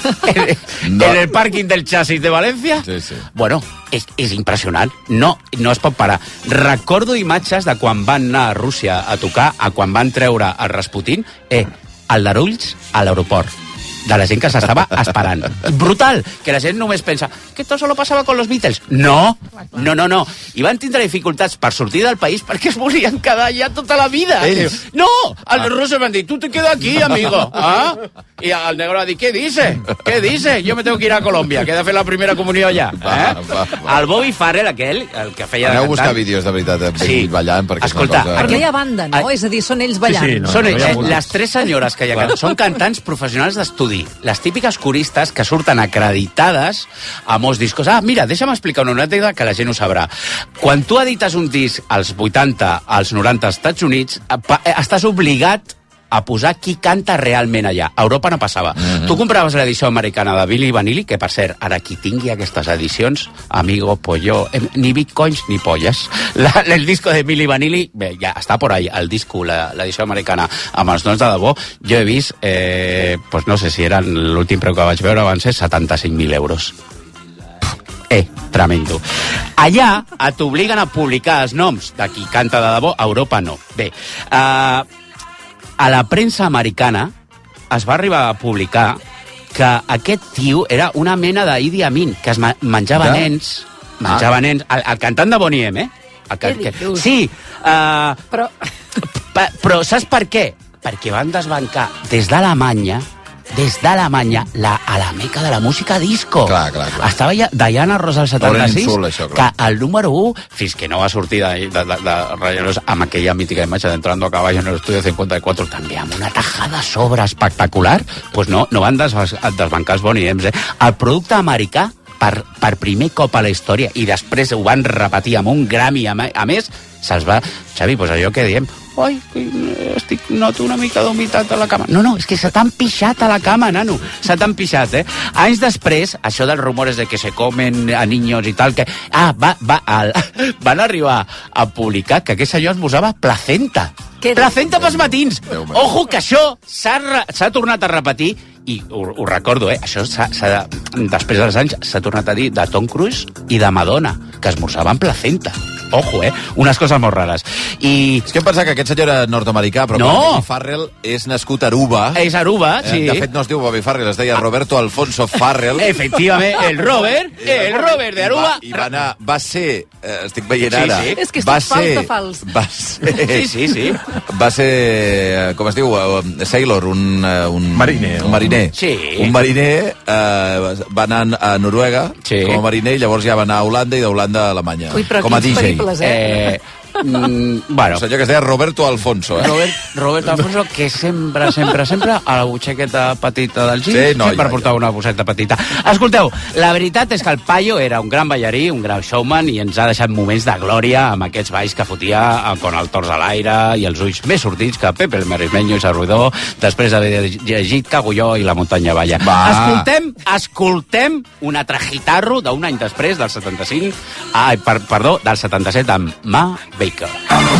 S18: en,
S2: No.
S18: en el pàrquing del Chasis de València.
S2: Sí, sí.
S18: Bueno, és, és impressionant. No, no es pot parar. Recordo imatges de quan van anar a Rússia a tocar, a quan van treure el Rasputin, eh, al Darulls, a l'aeroport, de la gent que s'estava esperant. Brutal, que la gent només pensa que esto solo pasaba con los Beatles. No, no, no, no. I van tindre dificultats per sortir del país perquè es volien quedar allà tota la vida.
S2: Ells?
S18: No, els ah. russos van dir, tú te quedas aquí, amigo. ¿Ah? Y el negro va dir, ¿qué dice? ¿Qué dice? Yo me tengo que ir a Colòmbia, que he de fer la primera comunió allà. Eh?
S2: Va, va, va.
S18: El Bobby Farrell, aquell, el que feia
S2: Aneu a
S18: de
S2: buscar
S18: cantant...
S2: vídeos, de veritat, de
S18: Sí.
S2: ballant, perquè
S18: Escolta,
S2: és una cosa...
S19: Aquella banda, no? És a dir, són ells ballant.
S3: Sí, sí, no.
S18: Són
S3: hi ha
S18: eh,
S3: molts.
S18: les tres senyores que hi ha, són cantants professionals d'estudi. Les típiques coristes que surten acreditades a molts discos. Ah, mira, deixa'm explicar una anècdota que la gent ho sabrà. Quan tu edites un disc als vuitanta, als noranta als Estats Units, eh, pa- eh, estàs obligat a posar qui canta realment allà. A Europa no passava.
S2: Mhm.
S18: Tu compraves l'edició americana de Billy Vanilli, que per cert, ara qui tingui aquestes edicions, amigo, pollo, eh, ni bitcoins ni polles. La, el disco de Billy Vanilli, bé, ja està por ahí, el disco, la- l'edició americana, amb els noms de debò, jo he vist, eh, pues no sé si eren l'últim preu que vaig veure, van ser setanta-cinc mil euros. Eh, tremendo. Allà t'obliguen a publicar els noms de qui canta de debò, a Europa no. Bé, eh, a la premsa americana es va arribar a publicar que aquest tio era una mena d'Idi Amin, que es ma menjava
S2: Ja?
S18: nens, menjava
S2: Ah.
S18: nens, el, el cantant de Bonnie M, eh? El que,
S19: Què
S18: que,
S19: dius?
S18: sí, uh,
S19: Però...
S18: pa, però saps per què? Perquè van desbancar des d'Alemanya des d'Alemanya la, a la meca de la música disco.
S2: Clar, clar, clar.
S18: Estava ja Diana Ross al
S2: Era un
S18: setanta-sis,
S2: insult, això, clar.
S18: que el número u, fins que no va sortir de, de, de, de Rayoneros amb aquella mítica imatge d'entrando a caballo en el estudio cincuenta y cuatro, també amb una tajada sobre espectacular, pues no, no van des, desbancar els Bonnie M's, eh? El producte americà, per, per primer cop a la història, i després ho van repetir amb un Grammy, a, a més, se'ls va... Xavi, pues allò que diem, oi, estic, noto una mica d'humitat a la cama. No, no, és que se t'han pixat a la cama, nano. Se t'han pixat, eh? Anys després, això dels rumores de que se comen a niños i tal, que... Ah, va, va, al, van arribar a publicar que aquest senyor es posava placenta. Placenta pels matins. Ojo, que això s'ha tornat a repetir, i ho, ho recordo, eh? Això s'ha, s'ha, després dels anys s'ha tornat a dir de Tom Cruise i de Madonna, que esmorzaven placenta. Ojo, eh? Unes coses molt rares. I...
S2: És que em pensava que aquest senyor era nord-americà, però
S18: No.
S2: Bobby Farrell és nascut a Aruba.
S18: És Aruba, sí.
S2: Eh, de fet, no es diu Bobby Farrell, es deia Roberto Alfonso Farrell.
S18: Efectivament, el Robert, el Robert de Aruba.
S2: I va, i va anar, va ser, eh, estic veient
S18: Sí,
S2: ara...
S18: sí.
S19: És que
S2: va
S19: estàs fals
S2: ser,
S19: de fals.
S2: Va ser,
S18: Sí, sí, sí.
S2: Va ser, eh, com es diu, uh, sailor, un... Uh, un
S3: Mariner.
S2: Un mariner.
S18: Sí.
S2: Un mariner eh, va anar a Noruega
S18: Sí.
S2: com a mariner i llavors ja va anar a Holanda i d'Holanda a Alemanya.
S19: Ui, però
S2: com a
S19: quins
S2: D J.
S19: periples, eh?
S18: Eh, mm, bueno,
S2: Un senyor que es deia Roberto Alfonso, eh?
S18: Robert, Robert Alfonso, que sempre, sempre, sempre, a la butxaqueta petita del gin,
S2: Sí, no,
S18: sempre
S2: ja,
S18: portava una bosseta petita. Escolteu, la veritat és que el paio era un gran ballarí, un gran showman, i ens ha deixat moments de glòria amb aquests balls que fotia eh, con el tors a l'aire i els ulls més sortits que Pepe el Merismeño i Sarruidor, després d'haver llegit Cagulló i la muntanya balla.
S2: Va.
S18: Escoltem, escoltem un altre gitarro d'un any després, del setanta-cinc, ai, per, perdó, del setanta-set, amb Ma Baker.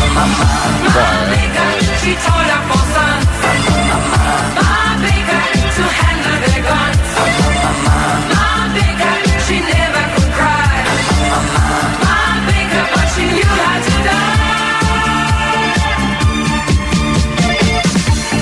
S22: She told her for sons. My baker to handle their guns. My baker, she never could cry. My baker, but she knew how to die.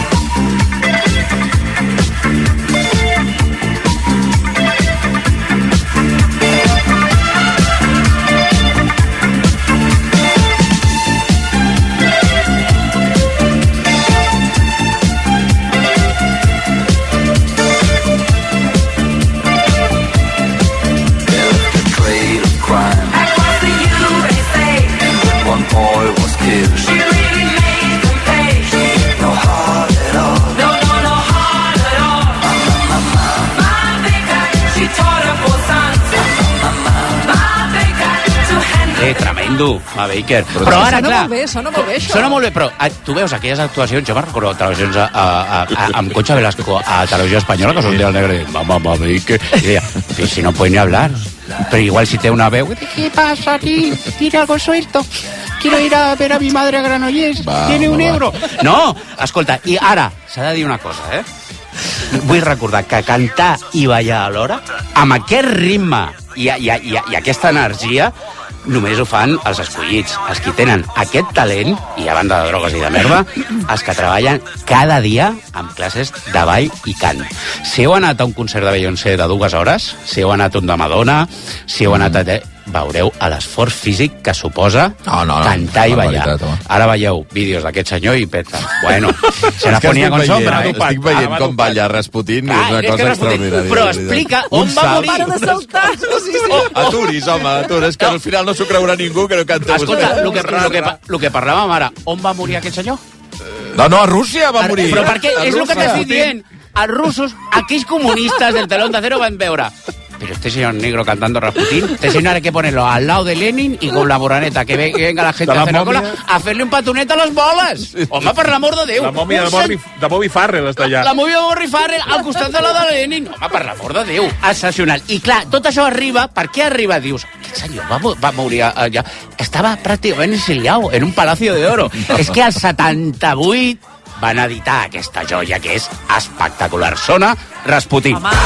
S18: dur, Ma Baker. Però ara,
S19: sona
S18: clar...
S19: molt bé, sona molt bé, això.
S18: Sona molt bé, però a, tu veus aquelles actuacions, jo me'n recordo televisions a, a, a, amb Concha Velasco a Televisió Espanyola, que sortia el negre i mamá, Ma Baker, i deia, pero si no puede ni hablar, pero igual si té una veu, ¿qué pasa, tío? Tiene algo suelto. Quiero ir a ver a mi madre a Granollers. Tiene un euro. No, escolta, i ara s'ha de dir una cosa, eh? Vull recordar que cantar i ballar alhora, amb aquest ritme i, i, i, i aquesta energia, només ho fan els escollits, els que tenen aquest talent, i a banda de drogues i de merda, els que treballen cada dia amb classes de ball i cant. Si heu anat a un concert de Beyoncé de dues hores, si heu anat a un de Madonna, si heu anat a... veureu a l'esforç físic que suposa no, no, no, cantar i ballar. Veritat, ara veieu vídeos d'aquest senyor i peta. Bueno, se la ponia con sombra.
S2: Eh? Estic veient com balla Rasputin, ah, és una és cosa extraordinària.
S18: Però explica on va morir.
S19: Para de saltar. Sí, sí.
S2: Aturis, home, aturis, que al final no s'ho creurà ningú que no canta.
S18: Escolta, el que, lo que, lo que parlàvem ara, on va morir aquest senyor?
S2: No, no, a Rússia va morir.
S18: Però per què? És el que t'estic dient. Els russos, aquells comunistes del telón de acero van veure... Pero este señor negro cantando Rasputín, este señor hay que ponerlo al lado de Lenin y con la moraneta, que, ve, que venga la gente a hacer la cola, a hacerle un patonet a las bolas. Home, per l'amor de Déu.
S3: La mòmia de, Bobby, de Bobby Farrell està allà.
S18: La, la mòmia de Bobby Farrell al costat de la de Lenin. Home, per l'amor de Déu. Excepcional. I clar, tot això arriba, per què arriba? Dius, aquest senyor va, va morir allà. Estava pràcticament exiliat en un palacio de oro. És que al setanta-vuit van editar aquesta joia que és espectacular. Sona Rasputín. Home.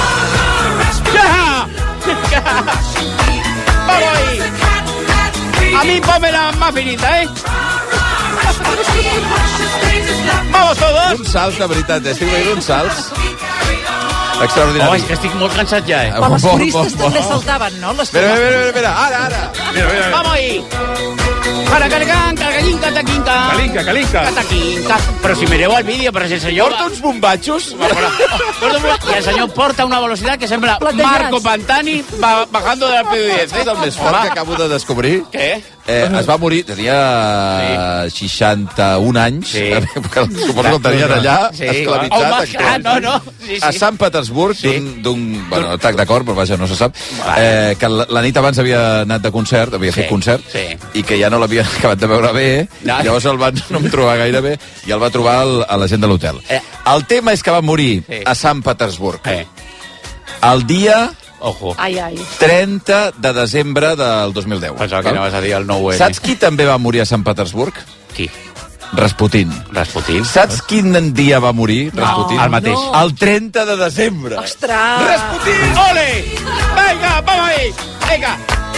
S18: Vamos ahí. A mí pómela más finita, ¿eh? Vamos todos.
S2: Un salt, de veritat, estic veient uns salts extraordinaris.
S18: Oh, és que estic molt cansat ja, eh?
S19: Però les coristes també saltaven, no? Les
S2: espera, espera, espera, ara, ara.
S3: Mira, mira, mira.
S18: Vamos ahí. Para cargar, cargallín, cataquinca.
S3: Calinca, calinca.
S18: Cataquinca. Però si mireu el vídeo, però si el senyor...
S2: Porta uns bombatxos.
S18: I el senyor porta una velocitat que sembla Marco Pantani bajando de la P diez.
S2: És el més fort que acabo de descobrir.
S18: Què?
S2: Eh, es va morir, tenia sí. seixanta-un anys, sí. Suposo que el tenien allà, sí. esclavitzat.
S18: Home, ah, no, no. Sí, sí.
S2: A Sant Petersburg, sí. d'un, bueno, atac de cor, però vaja, no se sap, eh, que la, la nit abans havia anat de concert, havia sí. fet concert, sí. i que ja no l'havia acabat de veure bé, no. Llavors el van no em trobar gaire bé, i el va trobar el, a la gent de l'hotel. Eh. El tema és que va morir sí. a Sant Petersburg. Eh. El dia...
S18: Ojo.
S19: Ai, ai.
S2: trenta de desembre del dos mil deu.
S18: Pensava que anaves a dir el nou N.
S2: Saps qui també va morir a Sant Petersburg?
S18: Qui?
S2: Rasputin.
S18: Rasputin.
S2: Saps quin dia va morir Rasputin?
S18: No, el mateix.
S19: No.
S2: El trenta de desembre.
S19: Ostres!
S2: Rasputin!
S18: Ole! Vinga, vamos ahí! Vinga!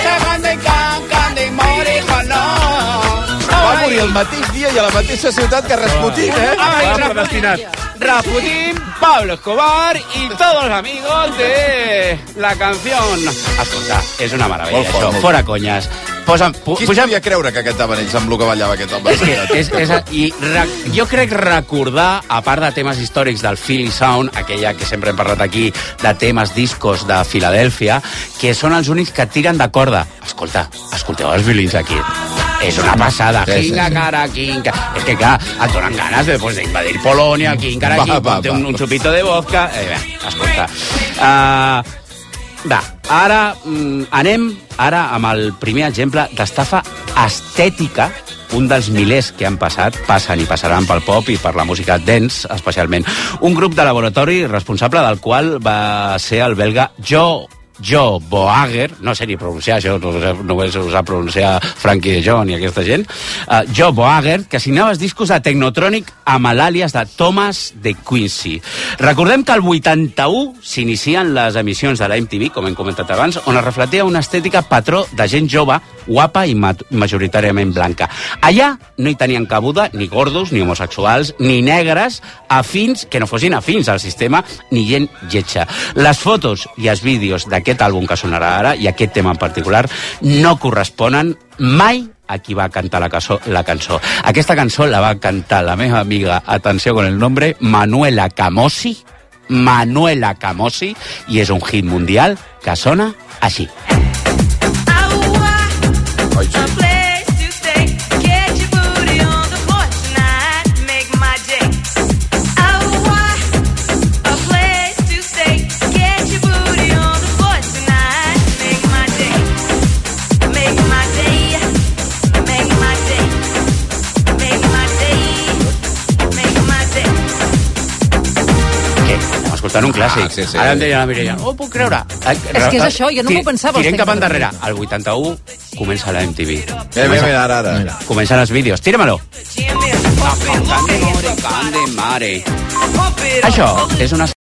S2: Va morir el mateix dia i a la mateixa ciutat que Rasputin, eh?
S18: Ai, Rasputin. Rasputin, Pablo Escobar y todos los amigos de la canción. Escolta, és una meravella, molt això. Fort, fora conyes. Posa'm, pu
S2: Qui es podia creure que cantaven ells amb el que ballava aquest home?
S18: És que, és, és, i re, jo crec recordar, a part de temes històrics del Philly Sound, aquella que sempre hem parlat aquí, de temes discos de Filadèlfia, que són els únics que tiren de corda. Escolta, escolteu els violins aquí. És una passada. Sí, Kinga, sí, cara, Kinga. És que, clar, et donen ganes de, pues, d'invadir Polònia, Kinga, cara, Kinga, ponte un, un xupito de vodka. Eh, bé, escolta. Uh, va, ara mm, anem ara amb el primer exemple d'estafa estètica, un dels milers que han passat, passen i passaran pel pop i per la música dance, especialment. Un grup de laboratori responsable del qual va ser el belga Joe Joe Boager, no sé ni pronunciar això, només ho sap pronunciar Frankie de Jong i aquesta gent, uh, Joe Boager, que signava els discos de Technotronic amb l'àlies de Thomas de Quincy. Recordem que el vuitanta-u s'inicien les emissions de la M T V, com hem comentat abans, on es refletia una estètica patró de gent jove, guapa i majoritàriament blanca. Allà no hi tenien cabuda ni gordos, ni homosexuals, ni negres, afins, que no fossin afins al sistema, ni gent lletja. Les fotos i els vídeos d'aquest àlbum que sonarà ara, i aquest tema en particular, no corresponen mai a qui va cantar la cançó, la cançó. Aquesta cançó la va cantar la meva amiga, atenció con el nombre, Manuela Camosi, Manuela Camosi, i és un hit mundial que sona així. escoltant un clàssic.
S2: Ah, sí, sí.
S18: Ara em deia la Mireia, oh, puc creure.
S19: És que és això, jo no m'ho pensava.
S18: Tirem cap
S19: els temps
S18: endarrere. Al vuitanta-u comença la M T V.
S2: Bé, bé, bé, ara, ara.
S18: Comencen els vídeos. Tira-me-lo. Això és una